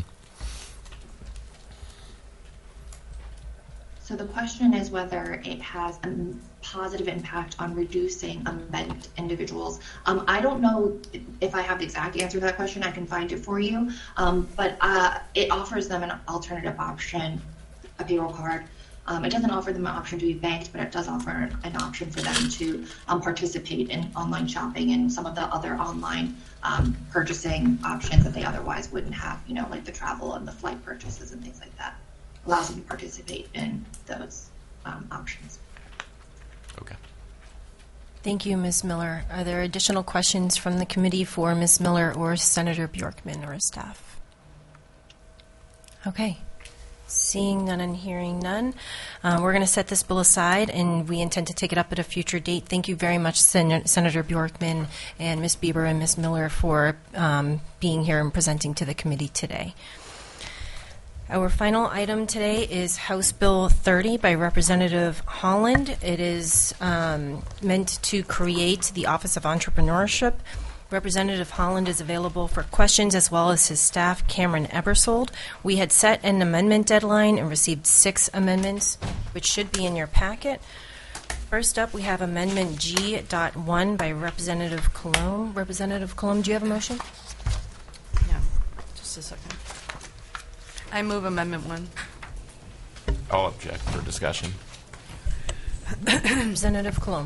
S12: So the question is whether it has a positive impact on reducing unbanked individuals. Um, I don't know if I have the exact answer to that question. I can find it for you. Um, but uh, it offers them an alternative option, a payroll card. Um, it doesn't offer them an option to be banked, but it does offer an option for them to um, participate in online shopping and some of the other online um, purchasing options that they otherwise wouldn't have, you know, like the travel and the flight purchases and things like that. Allows them to participate in those um, options.
S3: Okay.
S1: Thank you, Miz Miller. Are there additional questions from the committee for Miz Miller or Senator Bjorkman or staff? Okay. Seeing none and hearing none, uh, we're going to set this bill aside, and we intend to take it up at a future date. Thank you very much, Sen- Senator Bjorkman and Miz Bieber and Miz Miller, for um, being here and presenting to the committee today. Our final item today is House Bill thirty by Representative Holland. It is um, meant to create the Office of Entrepreneurship. Representative Holland is available for questions, as well as his staff, Cameron Ebersold. We had set an amendment deadline and received six amendments, which should be in your packet. First up, we have Amendment G one by Representative Colomb. Representative Colomb, do you have a motion?
S4: Yeah, just a second. I move Amendment one.
S3: I'll object for discussion.
S1: Representative Colomb.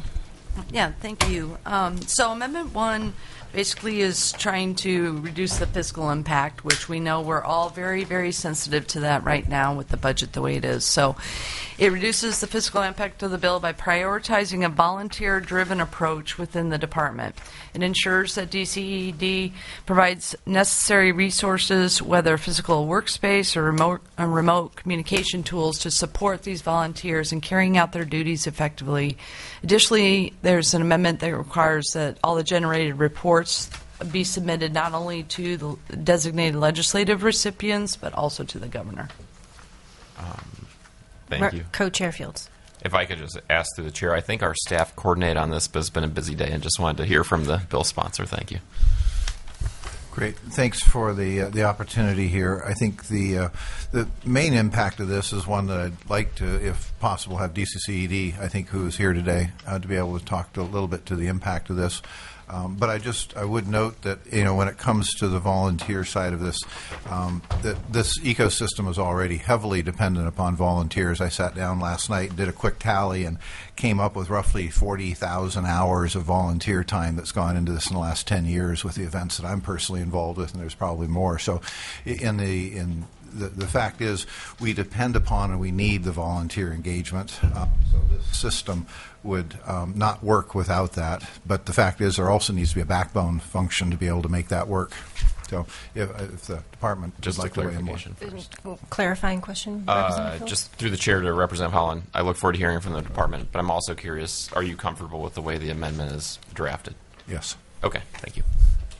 S4: Yeah, thank you. Um, so Amendment one basically is trying to reduce the fiscal impact, which we know we're all very, very sensitive to that right now with the budget the way it is. So it reduces the fiscal impact of the bill by prioritizing a volunteer-driven approach within the department. It ensures that D C E D provides necessary resources, whether physical workspace or remote, uh, remote communication tools, to support these volunteers in carrying out their duties effectively. Additionally, there's an amendment that requires that all the generated reports be submitted not only to the designated legislative recipients, but also to the governor.
S3: Um, thank
S1: Re-
S3: you.
S1: Co-Chair Fields.
S3: If I could just ask through the chair, I think our staff coordinate on this, but it's been a busy day, and just wanted to hear from the bill sponsor. Thank you.
S13: Great. Thanks for the uh, the opportunity here. I think the uh, the main impact of this is one that I'd like to, if possible, have D C C E D, I think, who is here today, uh, to be able to talk to a little bit to the impact of this. Um, but I just I would note that, you know, when it comes to the volunteer side of this, um, that this ecosystem is already heavily dependent upon volunteers. I sat down last night and did a quick tally and came up with roughly forty thousand hours of volunteer time that's gone into this in the last ten years with the events that I'm personally involved with, and there's probably more. So in the in The, the fact is, we depend upon and we need the volunteer engagement. Um, so this system would um, not work without that. But the fact is, there also needs to be a backbone function to be able to make that work. So, if, if the department
S3: Just
S13: would
S3: a
S13: like to weigh in more.
S3: clarification.
S1: Clarifying question,
S3: Uh,
S1: Representative Fields?
S3: just through the chair to Representative Holland, I look forward to hearing from the department, but I'm also curious, are you comfortable with the way the amendment is drafted?
S13: Yes.
S3: Okay, thank you.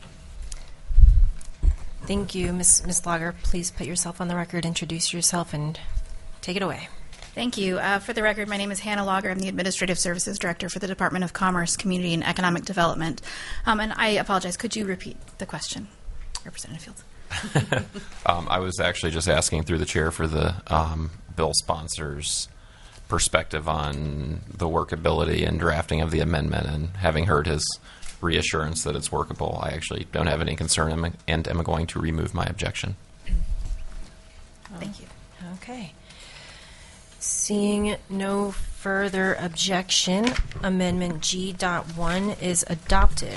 S1: Thank you, Miz Miz Lager. Please put yourself on the record, introduce yourself, and take it away.
S14: Thank you. Uh, for the record, my name is Hannah Lager. I'm the Administrative Services Director for the Department of Commerce, Community, and Economic Development. Um, and I apologize. Could you repeat the question, Representative Fields?
S3: um, I was actually just asking through the chair for the um, bill sponsor's perspective on the workability and drafting of the amendment, and having heard his reassurance that it's workable, I actually don't have any concern and am going to remove my objection.
S14: Thank you.
S1: Okay. Seeing no further objection, Amendment G one is adopted.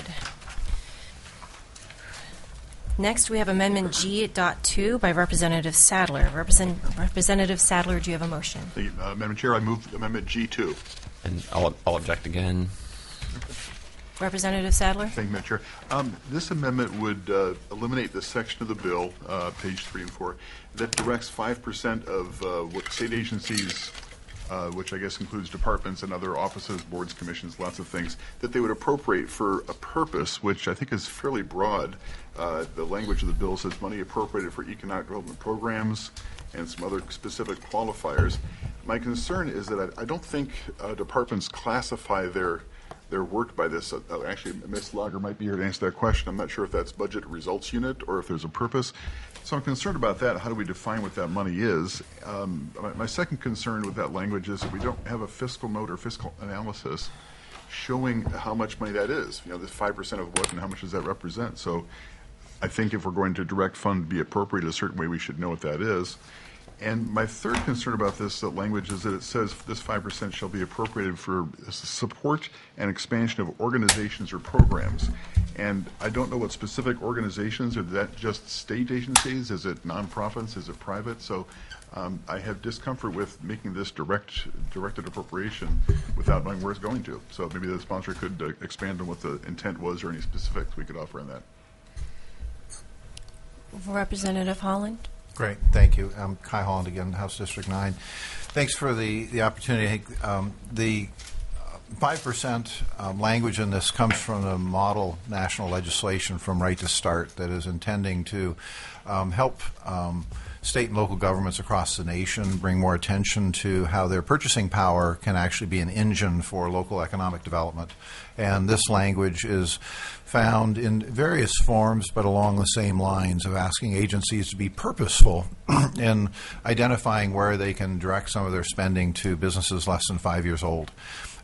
S1: Next, we have Amendment G two by Representative Sadler. Represent, Representative Sadler, do you have a motion?
S8: Thank you, uh, Madam Chair. I move Amendment G two.
S3: And I'll, I'll object again.
S1: Representative Sadler?
S8: Thank you, Madam Chair. Um, this amendment would uh, eliminate the section of the bill, uh, page three and four, that directs five percent of uh, what state agencies, uh, which I guess includes departments and other offices, boards, commissions, lots of things, that they would appropriate for a purpose, which I think is fairly broad. Uh, the language of the bill says money appropriated for economic development programs and some other specific qualifiers. My concern is that I, I don't think uh, departments classify their their work by this. Uh, actually, Miz Lager might be here to answer that question. I'm not sure if that's budget results unit or if there's a purpose. So I'm concerned about that. How do we define what that money is? Um, my, my second concern with that language is that we don't have a fiscal note or fiscal analysis showing how much money that is. You know, this five percent of what and how much does that represent? So I think if we're going to direct fund be appropriate a certain way, we should know what that is. And my third concern about this uh, language is that it says this five percent shall be appropriated for support and expansion of organizations or programs. And I don't know what specific organizations, or that just state agencies? Is it nonprofits? Is it private? So um, I have discomfort with making this direct directed appropriation without knowing where it's going to. So maybe the sponsor could uh, expand on what the intent was or any specifics we could offer on that.
S1: Representative Holland?
S13: Great, thank you. I'm Kai Holland again, House District nine. Thanks for the, the opportunity. I think um, the five percent um, language in this comes from the model national legislation from Right to Start that is intending to um, help um, state and local governments across the nation bring more attention to how their purchasing power can actually be an engine for local economic development. And this language is found in various forms, but along the same lines of asking agencies to be purposeful in identifying where they can direct some of their spending to businesses less than five years old.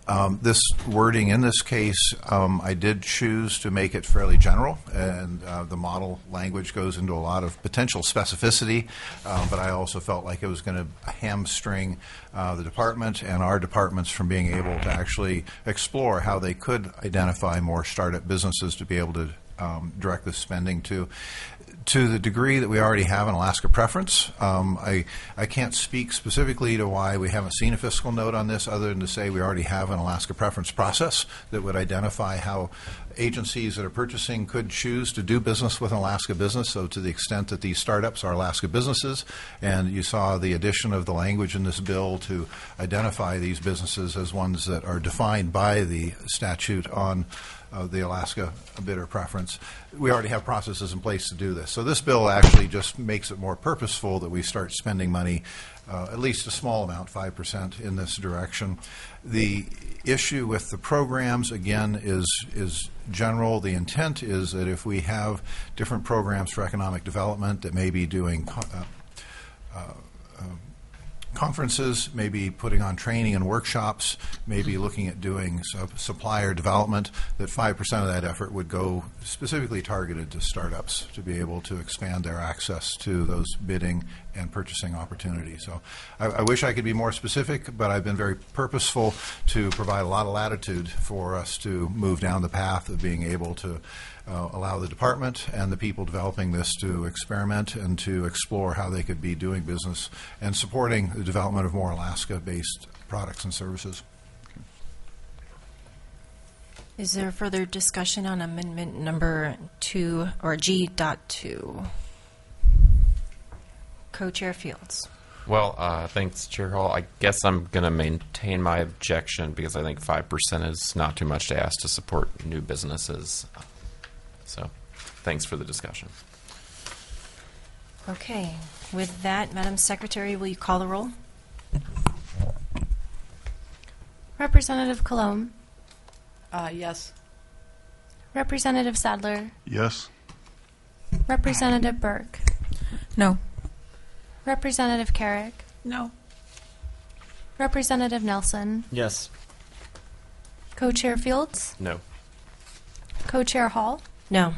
S13: Um, this wording in this case, um, I did choose to make it fairly general, and uh, the model language goes into a lot of potential specificity, uh, but I also felt like it was going to hamstring uh, the department and our departments from being able to actually explore how they could identify more startup businesses to be able to um, direct this spending to. To the degree that we already have an Alaska preference, um, I, I can't speak specifically to why we haven't seen a fiscal note on this other than to say we already have an Alaska preference process that would identify how agencies that are purchasing could choose to do business with an Alaska business. So to the extent that these startups are Alaska businesses, and you saw the addition of the language in this bill to identify these businesses as ones that are defined by the statute on Uh, the Alaska bidder preference. We already have processes in place to do this. So this bill actually just makes it more purposeful that we start spending money, uh, at least a small amount, five percent, in this direction. The issue with the programs, again, is is general. The intent is that if we have different programs for economic development that may be doing co- uh, uh, uh, conferences, maybe putting on training and workshops, maybe looking at doing su- supplier development, that five percent of that effort would go specifically targeted to startups to be able to expand their access to those bidding and purchasing opportunities. So I, I wish I could be more specific, but I've been very purposeful to provide a lot of latitude for us to move down the path of being able to Uh, allow the department and the people developing this to experiment and to explore how they could be doing business and supporting the development of more Alaska-based products and services.
S1: Is there further discussion on amendment number two or G dot two? Co-Chair Fields.
S3: Well, uh, thanks, Chair Hall. I guess I'm going to maintain my objection because I think five percent is not too much to ask to support new businesses. So, thanks for the discussion.
S1: Okay. With that, Madam Secretary, will you call the roll?
S7: Representative Colomb.
S4: Uh, yes.
S7: Representative Sadler.
S8: Yes.
S7: Representative Burke.
S11: No.
S7: Representative Carrick.
S6: No.
S7: Representative Nelson.
S9: Yes.
S7: Co-Chair Fields.
S3: No.
S7: Co-Chair Hall.
S1: No.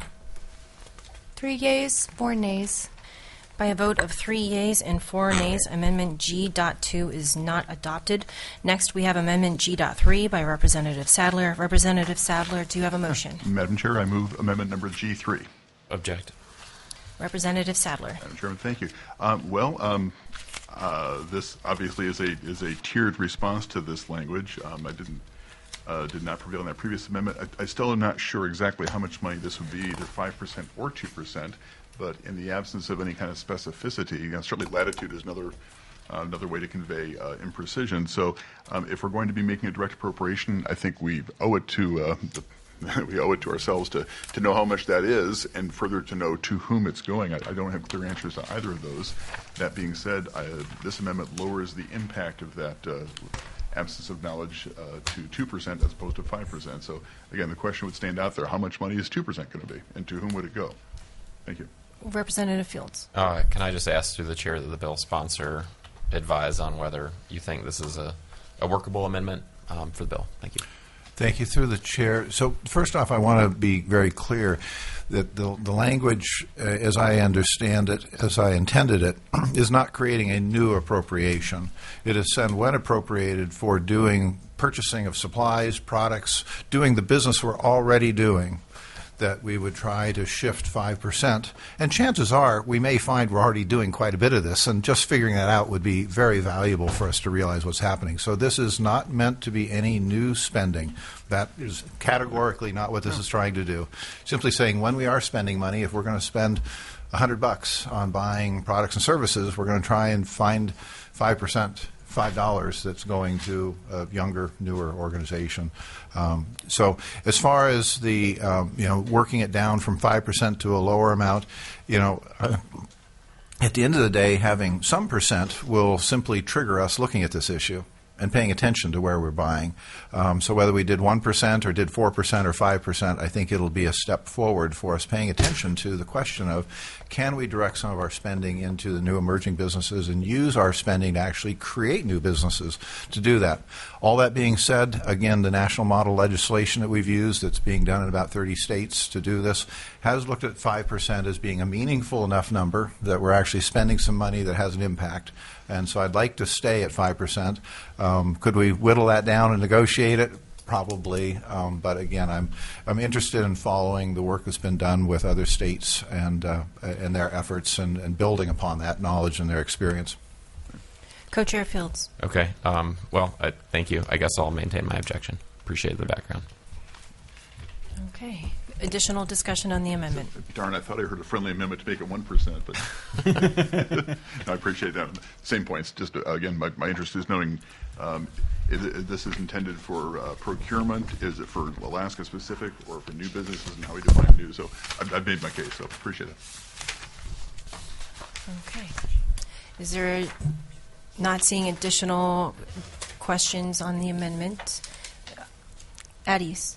S7: Three yeas, four nays.
S1: By a vote of three yeas and four nays, Amendment G dot two is not adopted. Next, we have Amendment G dot three by Representative Sadler. Representative Sadler, do you have a motion?
S8: Madam Chair, I move amendment number G three.
S3: Object.
S1: Representative Sadler.
S8: Madam Chairman, thank you. Um, well, um, uh, this obviously is a is a tiered response to this language. Um, I didn't uh, did not prevail in that previous amendment. I, I still am not sure exactly how much money this would be, either five percent or two percent. But in the absence of any kind of specificity, you know, certainly latitude is another uh, another way to convey uh, imprecision. So, um, if we're going to be making a direct appropriation, I think we owe it to uh, the we owe it to ourselves to, to know how much that is, and further to know to whom it's going. I, I don't have clear answers to either of those. That being said, I, this amendment lowers the impact of that uh, absence of knowledge uh, to two percent as opposed to five percent. So, again, the question would stand out there: how much money is two percent going to be, and to whom would it go? Thank you.
S1: Representative Fields.
S3: Uh, can I just ask through the chair that the bill sponsor advise on whether you think this is a, a workable amendment um, for the bill? Thank you.
S13: Thank you. Through the chair. So first off, I want to be very clear that the, the language, uh, as I understand it, as I intended it, is not creating a new appropriation. It is send when appropriated for doing purchasing of supplies, products, doing the business we're already doing, that we would try to shift five percent. And chances are we may find we're already doing quite a bit of this, and just figuring that out would be very valuable for us to realize what's happening. So this is not meant to be any new spending. That is categorically not what this is trying to do. Simply saying when we are spending money, if we're going to spend a hundred bucks on buying products and services, we're going to try and find five percent, five dollars that's going to a younger, newer organization. Um, so as far as the, um, you know, working it down from five percent to a lower amount, you know, uh, at the end of the day, having some percent will simply trigger us looking at this issue. and paying attention to where we're buying. Um, so whether we did one percent or did four percent or five percent, I think it'll be a step forward for us paying attention to the question of, can we direct some of our spending into the new emerging businesses and use our spending to actually create new businesses to do that. All that being said, again, the national model legislation that we've used that's being done in about thirty states to do this has looked at five percent as being a meaningful enough number that we're actually spending some money that has an impact. And so I'd like to stay at five percent. Um, could we whittle that down and negotiate it? Probably. Um, but again, I'm I'm interested in following the work that's been done with other states and uh, and their efforts and, and building upon that knowledge and their experience.
S1: Co-Chair Fields.
S3: Okay. Um, well, uh, thank you. I guess I'll maintain my objection. Appreciate the background.
S1: Okay. Additional discussion on the amendment.
S8: Darn, I thought I heard a friendly amendment to make it one percent, but no, I appreciate that. Same points. Just, uh, again, my, my interest is knowing um, is it, this is intended for uh, procurement, is it for Alaska specific, or for new businesses, and how we define new. So I've, I've made my case, so appreciate it.
S1: Okay. Is there, not seeing additional questions on the amendment? Addis.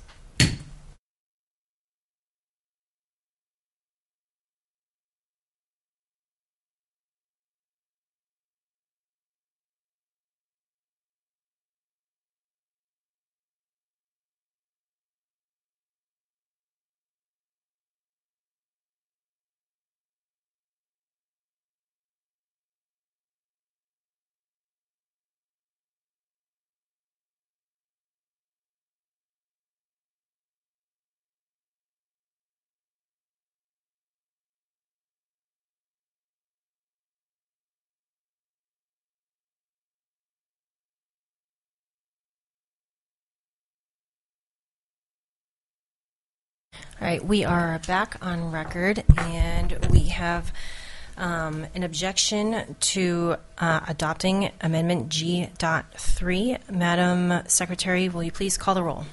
S1: All right, we are back on record, and we have um, an objection to uh, adopting Amendment G three. Madam Secretary, will you please call the roll?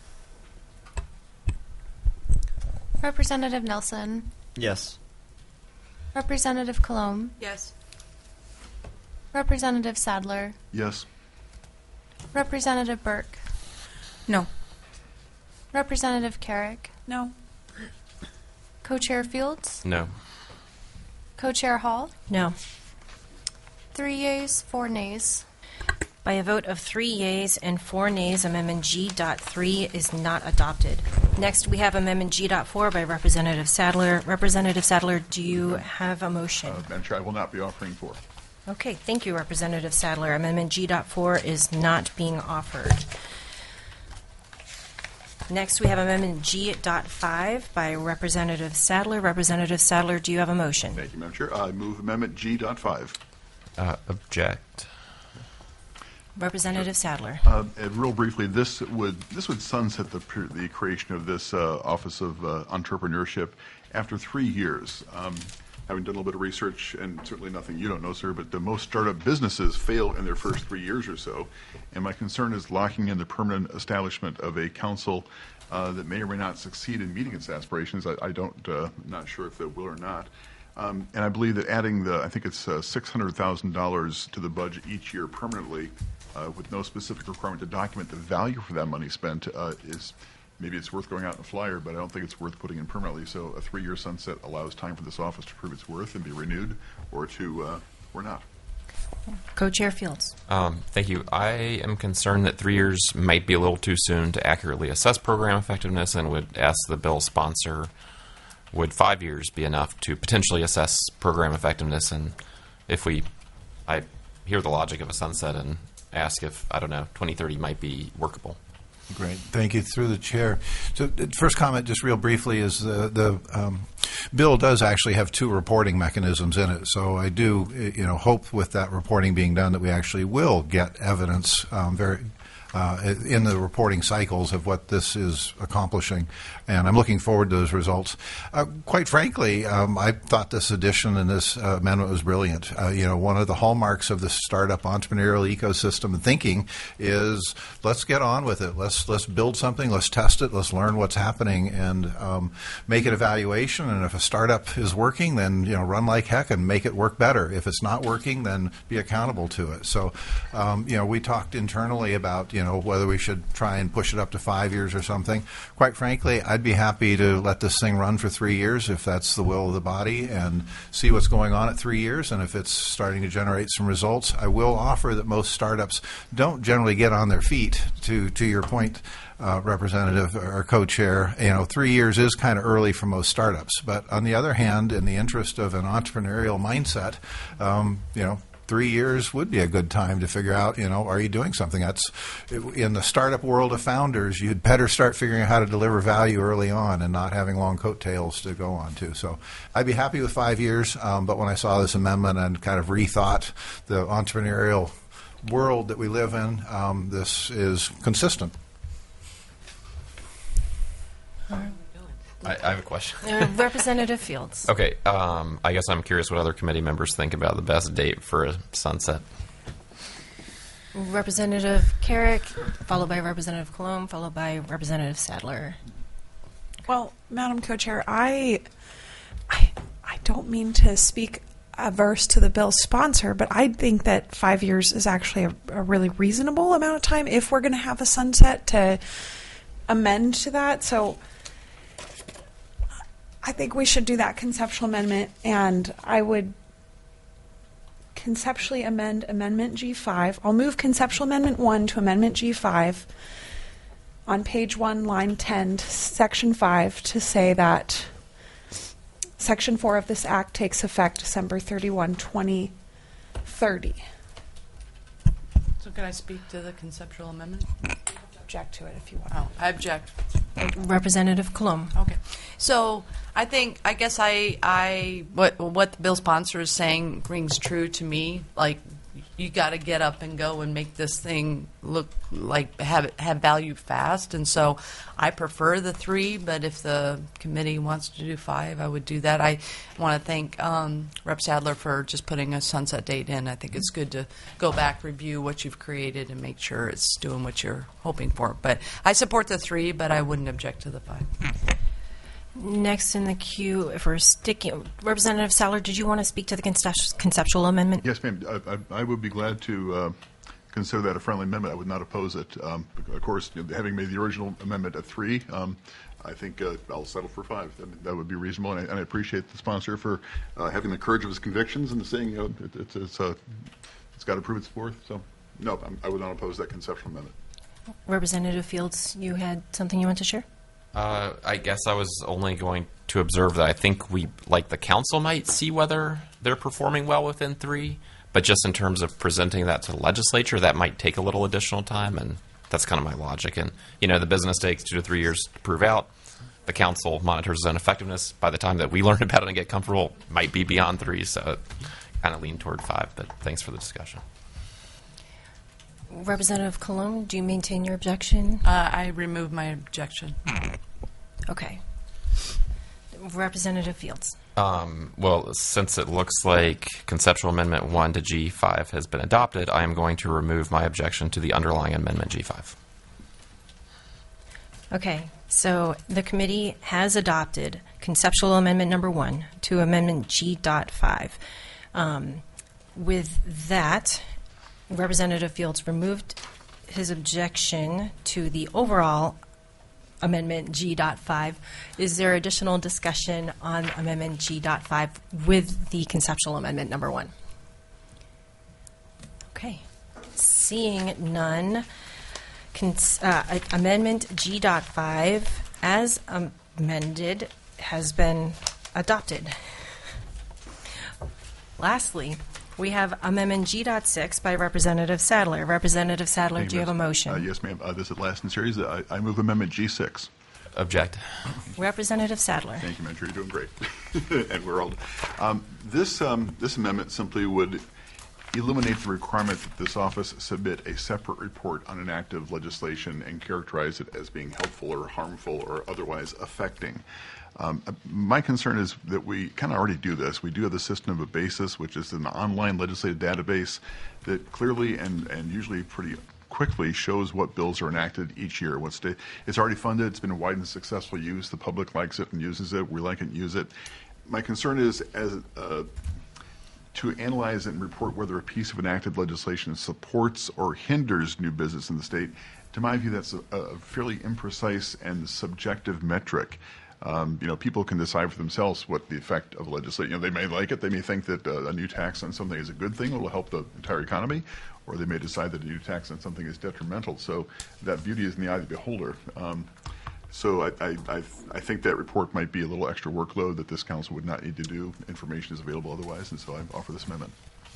S7: Representative Nelson.
S9: Yes.
S7: Representative Colomb.
S4: Yes.
S7: Representative Sadler.
S8: Yes.
S7: Representative Burke.
S14: No.
S7: Representative Carrick.
S6: No.
S7: Co-Chair Fields.
S3: No.
S7: Co-Chair Hall.
S1: No.
S7: Three yeas, four nays.
S1: By a vote of three yeas and four nays, Amendment G three is not adopted. Next, we have Amendment G four by Representative Sadler. Representative Sadler, do you have a motion?
S8: Uh, Madam Chair, I will not be offering for.
S1: Okay, thank you, Representative Sadler. Amendment G four is not being offered. Next, we have Amendment G five by Representative Sadler. Representative Sadler, do you have a motion?
S8: Thank you, Madam Chair. I move Amendment G five.
S3: Uh, object.
S1: Representative Sadler.
S8: Uh, and real briefly, this would this would sunset the the creation of this uh, Office of uh, Entrepreneurship after three years. Um, having done a little bit of research, and certainly nothing you don't know, sir, but the most startup businesses fail in their first three years or so. And my concern is locking in the permanent establishment of a council uh, that may or may not succeed in meeting its aspirations. I, I don't, uh, I'm not sure if it will or not. Um, and I believe that adding the, I think it's uh, six hundred thousand dollars to the budget each year permanently, uh, with no specific requirement to document the value for that money spent, uh, is maybe it's worth going out in a flyer, but I don't think it's worth putting in permanently. So a three-year sunset allows time for this office to prove its worth and be renewed, or to uh, or not.
S1: Co-Chair Fields.
S3: Um, thank you. I am concerned that three years might be a little too soon to accurately assess program effectiveness, and would ask the bill sponsor, would five years be enough to potentially assess program effectiveness? And if we, I hear the logic of a sunset and ask if, I don't know, twenty thirty might be workable.
S13: Great. Thank you. Through the chair. So the first comment, just real briefly, is the, the um, bill does actually have two reporting mechanisms in it. So I do, you know, hope with that reporting being done that we actually will get evidence um, very uh, in the reporting cycles of what this is accomplishing. And I'm looking forward to those results. Uh, quite frankly, um, I thought this addition and this uh, amendment was brilliant. Uh, you know, one of the hallmarks of the startup entrepreneurial ecosystem and thinking is let's get on with it. Let's let's build something. Let's test it. Let's learn what's happening and um, make an evaluation. And if a startup is working, then you know run like heck and make it work better. If it's not working, then be accountable to it. So, um, you know, we talked internally about you know whether we should try and push it up to five years or something. Quite frankly, I'd be happy to let this thing run for three years if that's the will of the body and see what's going on at three years. And if it's starting to generate some results, I will offer that most startups don't generally get on their feet. To to your point, uh, Representative or Co-Chair, you know, three years is kind of early for most startups. But on the other hand, in the interest of an entrepreneurial mindset, um, you know. Three years would be a good time to figure out, you know, are you doing something? That's in the startup world of founders, you'd better start figuring out how to deliver value early on and not having long coattails to go on to. So I'd be happy with five years, um, but when I saw this amendment and kind of rethought the entrepreneurial world that we live in, um, this is consistent.
S3: I, I have a question.
S1: Uh, Representative Fields.
S3: Okay, um, I guess I'm curious what other committee members think about the best date for a sunset.
S1: Representative Carrick, followed by Representative Colomb, followed by Representative Sadler.
S6: Well, Madam Co-Chair, I, I, I don't mean to speak averse to the bill's sponsor, but I think that five years is actually a, a really reasonable amount of time if we're going to have a sunset to amend to that. So I think we should do that conceptual amendment, and I would conceptually amend Amendment G five. I'll move conceptual amendment one to Amendment G five on page one, line ten, to section five, to say that section four of this act takes effect December thirty-first, twenty thirty.
S4: So can I speak to the conceptual amendment?
S6: Object to it if you want.
S4: Oh, I object.
S1: Representative Colomb.
S4: Okay. So I think, I guess I, I what what the bill sponsor is saying rings true to me. Like, you got to get up and go and make this thing look like have it have value fast. And so I prefer the three, but if the committee wants to do five, I would do that. I want to thank um, Rep Sadler for just putting a sunset date in. I think it's good to go back, review what you've created, and make sure it's doing what you're hoping for. But I support the three, but I wouldn't object to the five.
S1: Next in the queue, if we're sticking, Representative Sadler, did you want to speak to the concep- conceptual amendment?
S8: Yes, ma'am. I, I, I would be glad to uh, consider that a friendly amendment. I would not oppose it. Um, of course, you know, having made the original amendment at three, um, I think uh, I'll settle for five. That, that would be reasonable, and I, and I appreciate the sponsor for uh, having the courage of his convictions and saying, you know, it, it's it's, uh, it's got to prove its worth. So, no, I'm, I would not oppose that conceptual amendment.
S1: Representative Fields, you had something you want to share?
S3: Uh, I guess I was only going to observe that I think we, like the council, might see whether they're performing well within three, but just in terms of presenting that to the legislature, that might take a little additional time, and that's kind of my logic. And, you know, the business takes two to three years to prove out. The council monitors its own effectiveness. By the time that we learn about it and get comfortable, it might be beyond three, so it kind of lean toward five, but thanks for the discussion.
S1: Representative Colomb, do you maintain your objection?
S4: Uh, I remove my objection.
S1: Okay. Representative Fields.
S3: Um, well, since it looks like conceptual amendment one to G five has been adopted, I am going to remove my objection to the underlying amendment G five.
S1: Okay, so the committee has adopted conceptual amendment number one to amendment G five. Um, with that, Representative Fields removed his objection to the overall amendment G five. Is there additional discussion on amendment G five with the conceptual amendment number one? Okay. Seeing none, cons- uh, amendment G five as amended has been adopted. Lastly, we have Amendment G six by Representative Sadler. Representative Sadler,
S8: Thank
S1: do you have a motion?
S8: Uh, yes, ma'am. Uh, this is last in series. I, I move Amendment G six.
S3: Object.
S1: Representative Sadler.
S8: Thank you, Mentor. You're doing great. And we're all. Um, this um, this amendment simply would eliminate the requirement that this office submit a separate report on enacted legislation and characterize it as being helpful or harmful or otherwise affecting. Um, my concern is that we kind of already do this. We do have the system of a basis, which is an online legislative database that clearly and, and usually pretty quickly shows what bills are enacted each year. What state, it's already funded. It's been a wide and successful use. The public likes it and uses it. We like it and use it. My concern is as uh, to analyze and report whether a piece of enacted legislation supports or hinders new business in the state. To my view, that's a, a fairly imprecise and subjective metric. Um, you know, people can decide for themselves what the effect of legislation. You know, they may like it. They may think that uh, a new tax on something is a good thing. It will help the entire economy. Or they may decide that a new tax on something is detrimental. So that beauty is in the eye of the beholder. Um, so I, I, I, I think that report might be a little extra workload that this council would not need to do. Information is available otherwise, and so I offer this amendment.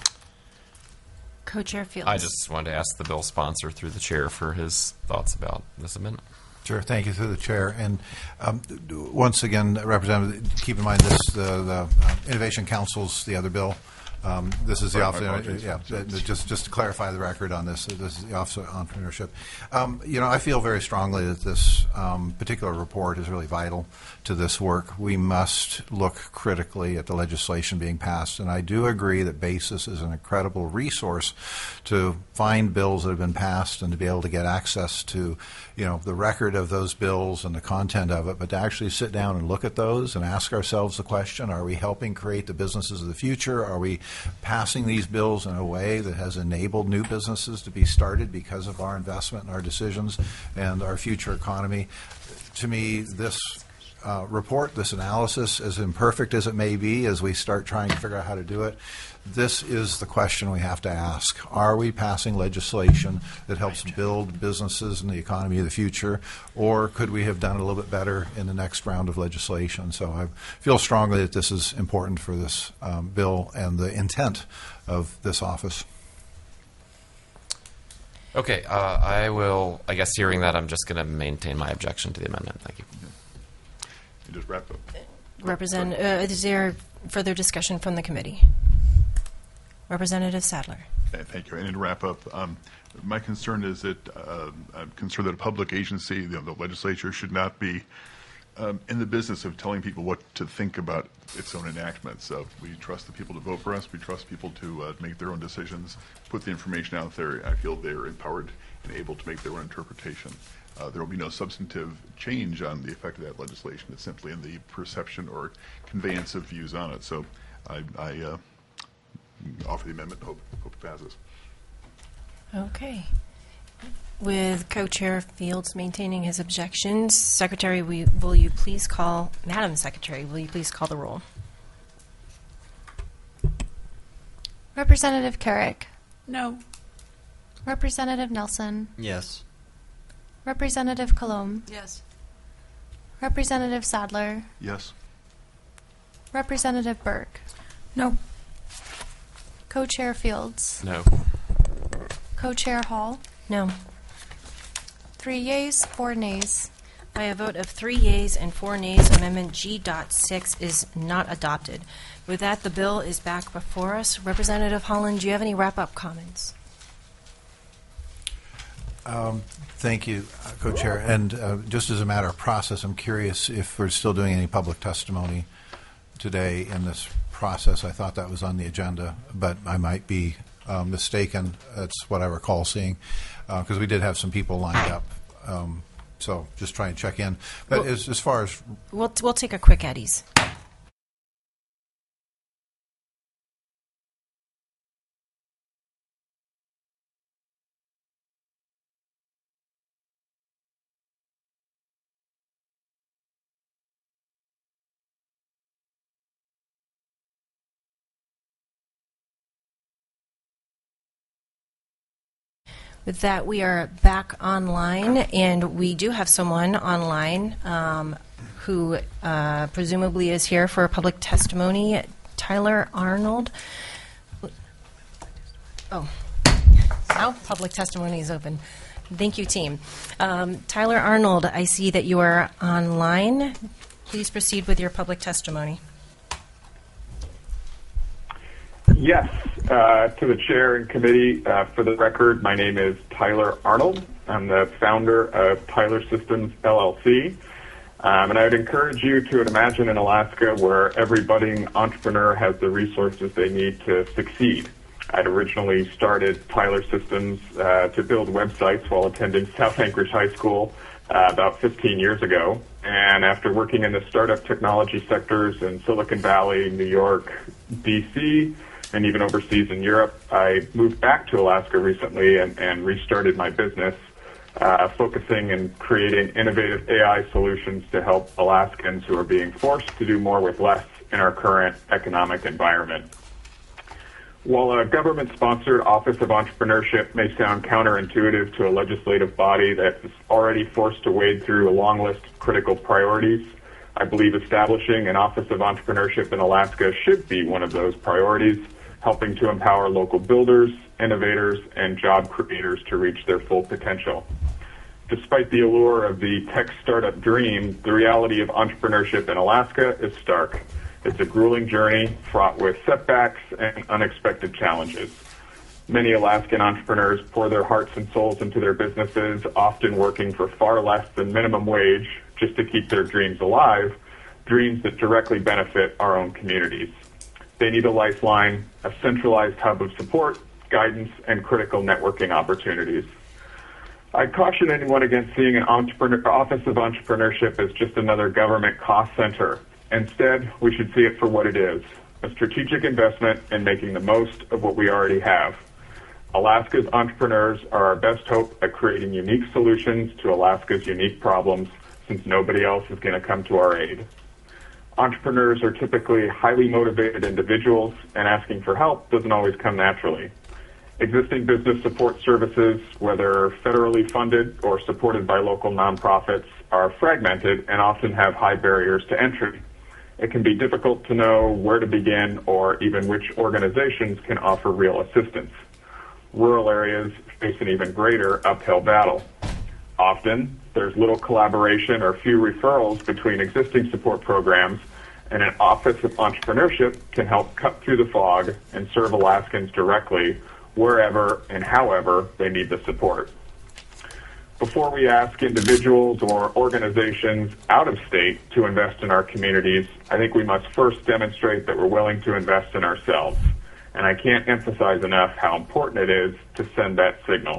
S1: Co-Chair Fields.
S3: I just wanted to ask the bill sponsor through the chair for his thoughts about this amendment.
S13: Sure. Thank you, through the chair. And um, once again, Representative, keep in mind this: the, the uh, Innovation Council's the other bill. Um, this is the
S8: Right,
S13: office.
S8: my apologies.
S13: Yeah, th- th- just just to clarify the record on this, this is the Office of Entrepreneurship. Um, you know, I feel very strongly that this um, particular report is really vital to this work. We must look critically at the legislation being passed, and I do agree that BASIS is an incredible resource to find bills that have been passed and to be able to get access to, you know, the record of those bills and the content of it. But to actually sit down and look at those and ask ourselves the question: Are we helping create the businesses of the future? Are we passing these bills in a way that has enabled new businesses to be started because of our investment and our decisions and our future economy? To me, this uh, report, this analysis, as imperfect as it may be as we start trying to figure out how to do it, this is the question we have to ask. Are we passing legislation that helps build businesses and the economy of the future, or could we have done a little bit better in the next round of legislation? So I feel strongly that this is important for this um, bill and the intent of this office.
S3: Okay, uh, I will, I guess hearing that, I'm just going to maintain my objection to the amendment. Thank you.
S8: You just wrap up.
S1: Represent, uh, is there further discussion from the committee? Representative Sadler.
S8: Okay, thank you. And to wrap up, um, my concern is that uh, I'm concerned that a public agency, you know, the legislature, should not be um, in the business of telling people what to think about its own enactments. Uh, we trust the people to vote for us. We trust people to uh, make their own decisions, put the information out there. I feel they're empowered and able to make their own interpretation. Uh, there will be no substantive change on the effect of that legislation. It's simply in the perception or conveyance of views on it. So I, I uh, offer the amendment and hope, hope it passes.
S1: Okay. With Co-Chair Fields maintaining his objections, Secretary, we, will you please call, Madam Secretary, will you please call the roll?
S7: Representative Carrick.
S6: No.
S7: Representative Nelson.
S9: Yes.
S7: Representative Colomb.
S4: Yes.
S7: Representative Sadler.
S8: Yes.
S7: Representative Burke.
S6: No.
S7: Co-Chair Fields.
S3: No.
S7: Co-Chair Hall.
S1: No.
S7: Three yeas, four nays.
S1: By a vote of three yeas and four nays, Amendment G six is not adopted. With that, the bill is back before us. Representative Holland, do you have any wrap-up comments?
S13: Um, thank you, uh, Co-Chair. And uh, just as a matter of process, I'm curious if we're still doing any public testimony today in this process. I thought that was on the agenda, but I might be uh, mistaken. That's what I recall seeing, because uh, we did have some people lined up. Um, so just try and check in. But
S1: Well,
S13: as, as far as...
S1: We'll, we'll take a quick Eddie's. With that, we are back online, and we do have someone online um, who uh, presumably is here for public testimony. Tyler Arnold. Oh, now public testimony is open. Thank you, team. Um, Tyler Arnold, I see that you are online. Please proceed with your public testimony.
S5: Yes.
S15: Uh, to the chair and committee, uh, for the record, my name is Tyler Arnold. I'm the founder of Tyler Systems, L L C. Um, and I would encourage you to imagine an Alaska where every budding entrepreneur has the resources they need to succeed. I'd originally started Tyler Systems uh, to build websites while attending South Anchorage High School uh, about fifteen years ago. And after working in the startup technology sectors in Silicon Valley, New York, D C, and even overseas in Europe, I moved back to Alaska recently and, and restarted my business, uh, focusing and creating innovative A I solutions to help Alaskans who are being forced to do more with less in our current economic environment. While a government-sponsored Office of Entrepreneurship may sound counterintuitive to a legislative body that is already forced to wade through a long list of critical priorities, I believe establishing an Office of Entrepreneurship in Alaska should be one of those priorities, helping to empower local builders, innovators, and job creators to reach their full potential. Despite the allure of the tech startup dream, the reality of entrepreneurship in Alaska is stark. It's a grueling journey fraught with setbacks and unexpected challenges. Many Alaskan entrepreneurs pour their hearts and souls into their businesses, often working for far less than minimum wage just to keep their dreams alive, dreams that directly benefit our own communities. They need a lifeline, a centralized hub of support, guidance, and critical networking opportunities. I caution anyone against seeing an entrepreneur, Office of Entrepreneurship as just another government cost center. Instead, we should see it for what it is, a strategic investment in making the most of what we already have. Alaska's entrepreneurs are our best hope at creating unique solutions to Alaska's unique problems, since nobody else is going to come to our aid. Entrepreneurs are typically highly motivated individuals, and asking for help doesn't always come naturally. Existing business support services, whether federally funded or supported by local nonprofits, are fragmented and often have high barriers to entry. It can be difficult to know where to begin or even which organizations can offer real assistance. Rural areas face an even greater uphill battle. Often, there's little collaboration or few referrals between existing support programs, and an Office of Entrepreneurship can help cut through the fog and serve Alaskans directly wherever and however they need the support. Before we ask individuals or organizations out of state to invest in our communities, I think we must first demonstrate that we're willing to invest in ourselves. And I can't emphasize enough how important it is to send that signal.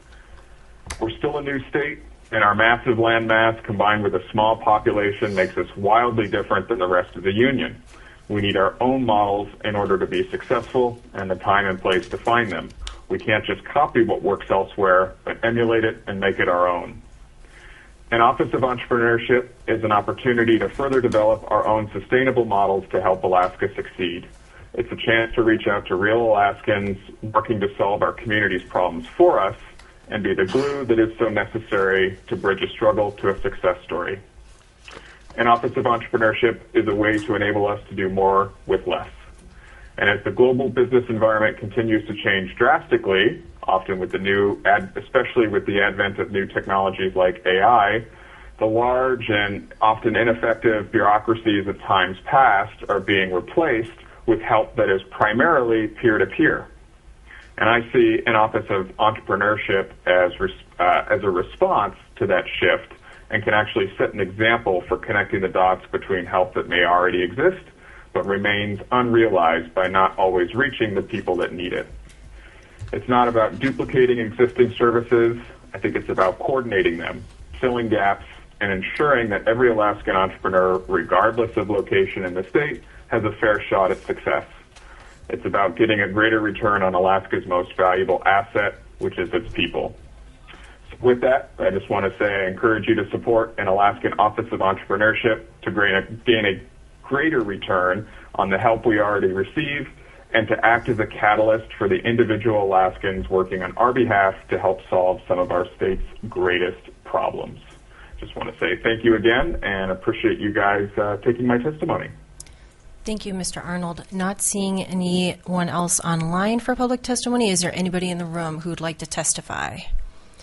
S15: We're still a new state, and our massive landmass combined with a small population makes us wildly different than the rest of the Union. We need our own models in order to be successful and the time and place to find them. We can't just copy what works elsewhere, but emulate it and make it our own. An Office of Entrepreneurship is an opportunity to further develop our own sustainable models to help Alaska succeed. It's a chance to reach out to real Alaskans working to solve our community's problems for us and be the glue that is so necessary to bridge a struggle to a success story. An Office of Entrepreneurship is a way to enable us to do more with less. And as the global business environment continues to change drastically, often with the new, ad, especially with the advent of new technologies like A I, the large and often ineffective bureaucracies of times past are being replaced with help that is primarily peer-to-peer. And I see an Office of Entrepreneurship as, res, uh, as a response to that shift, and can actually set an example for connecting the dots between help that may already exist but remains unrealized by not always reaching the people that need it. It's not about duplicating existing services. I think it's about coordinating them, filling gaps, and ensuring that every Alaskan entrepreneur, regardless of location in the state, has a fair shot at success. It's about getting a greater return on Alaska's most valuable asset, which is its people. With that, I just want to say I encourage you to support an Alaskan Office of Entrepreneurship to gain a, gain a greater return on the help we already receive and to act as a catalyst for the individual Alaskans working on our behalf to help solve some of our state's greatest problems. Just want to say thank you again and appreciate you guys uh, taking my testimony.
S1: Thank you, Mister Arnold. Not seeing anyone else online for public testimony. Is there anybody in the room who would like to testify?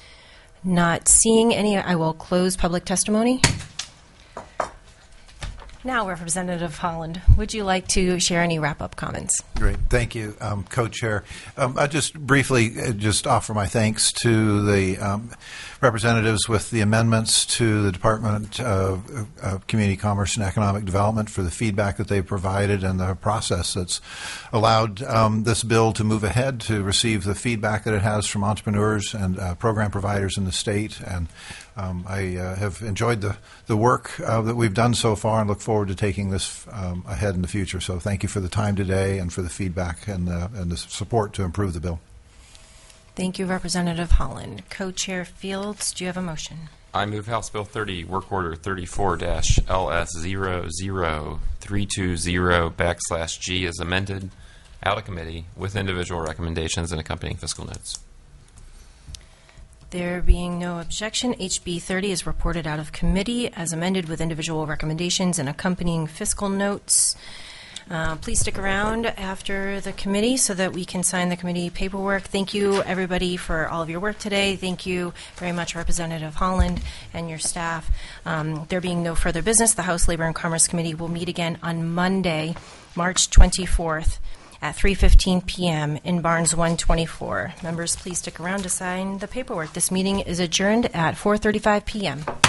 S1: Not seeing any, I will close public testimony. Now, Representative Holland, would you like to share any wrap-up comments?
S13: Great. Thank you, um, Co-Chair. Um, I'll just briefly uh, just offer my thanks to the um, representatives with the amendments to the Department of, of Community Commerce and Economic Development for the feedback that they provided and the process that's allowed um, this bill to move ahead, to receive the feedback that it has from entrepreneurs and uh, program providers in the state. And Um, I uh, have enjoyed the, the work uh, that we've done so far and look forward to taking this um, ahead in the future. So thank you for the time today and for the feedback and, uh, and the support to improve the bill.
S1: Thank you, Representative Holland. Co-Chair Fields, do you have a motion?
S3: I move House Bill thirty, Work Order thirty-four L S zero zero three two zero backslash G as amended, out of committee, with individual recommendations and accompanying fiscal notes.
S1: There being no objection, H B thirty is reported out of committee as amended with individual recommendations and accompanying fiscal notes. Uh, please stick around after the committee so that we can sign the committee paperwork. Thank you, everybody, for all of your work today. Thank you very much, Representative Holland and your staff. Um, there being no further business, the House Labor and Commerce Committee will meet again on Monday, March twenty-fourth, at three fifteen p.m. in Barnes one twenty-four. Members, please stick around to sign the paperwork. This meeting is adjourned at four thirty-five p.m.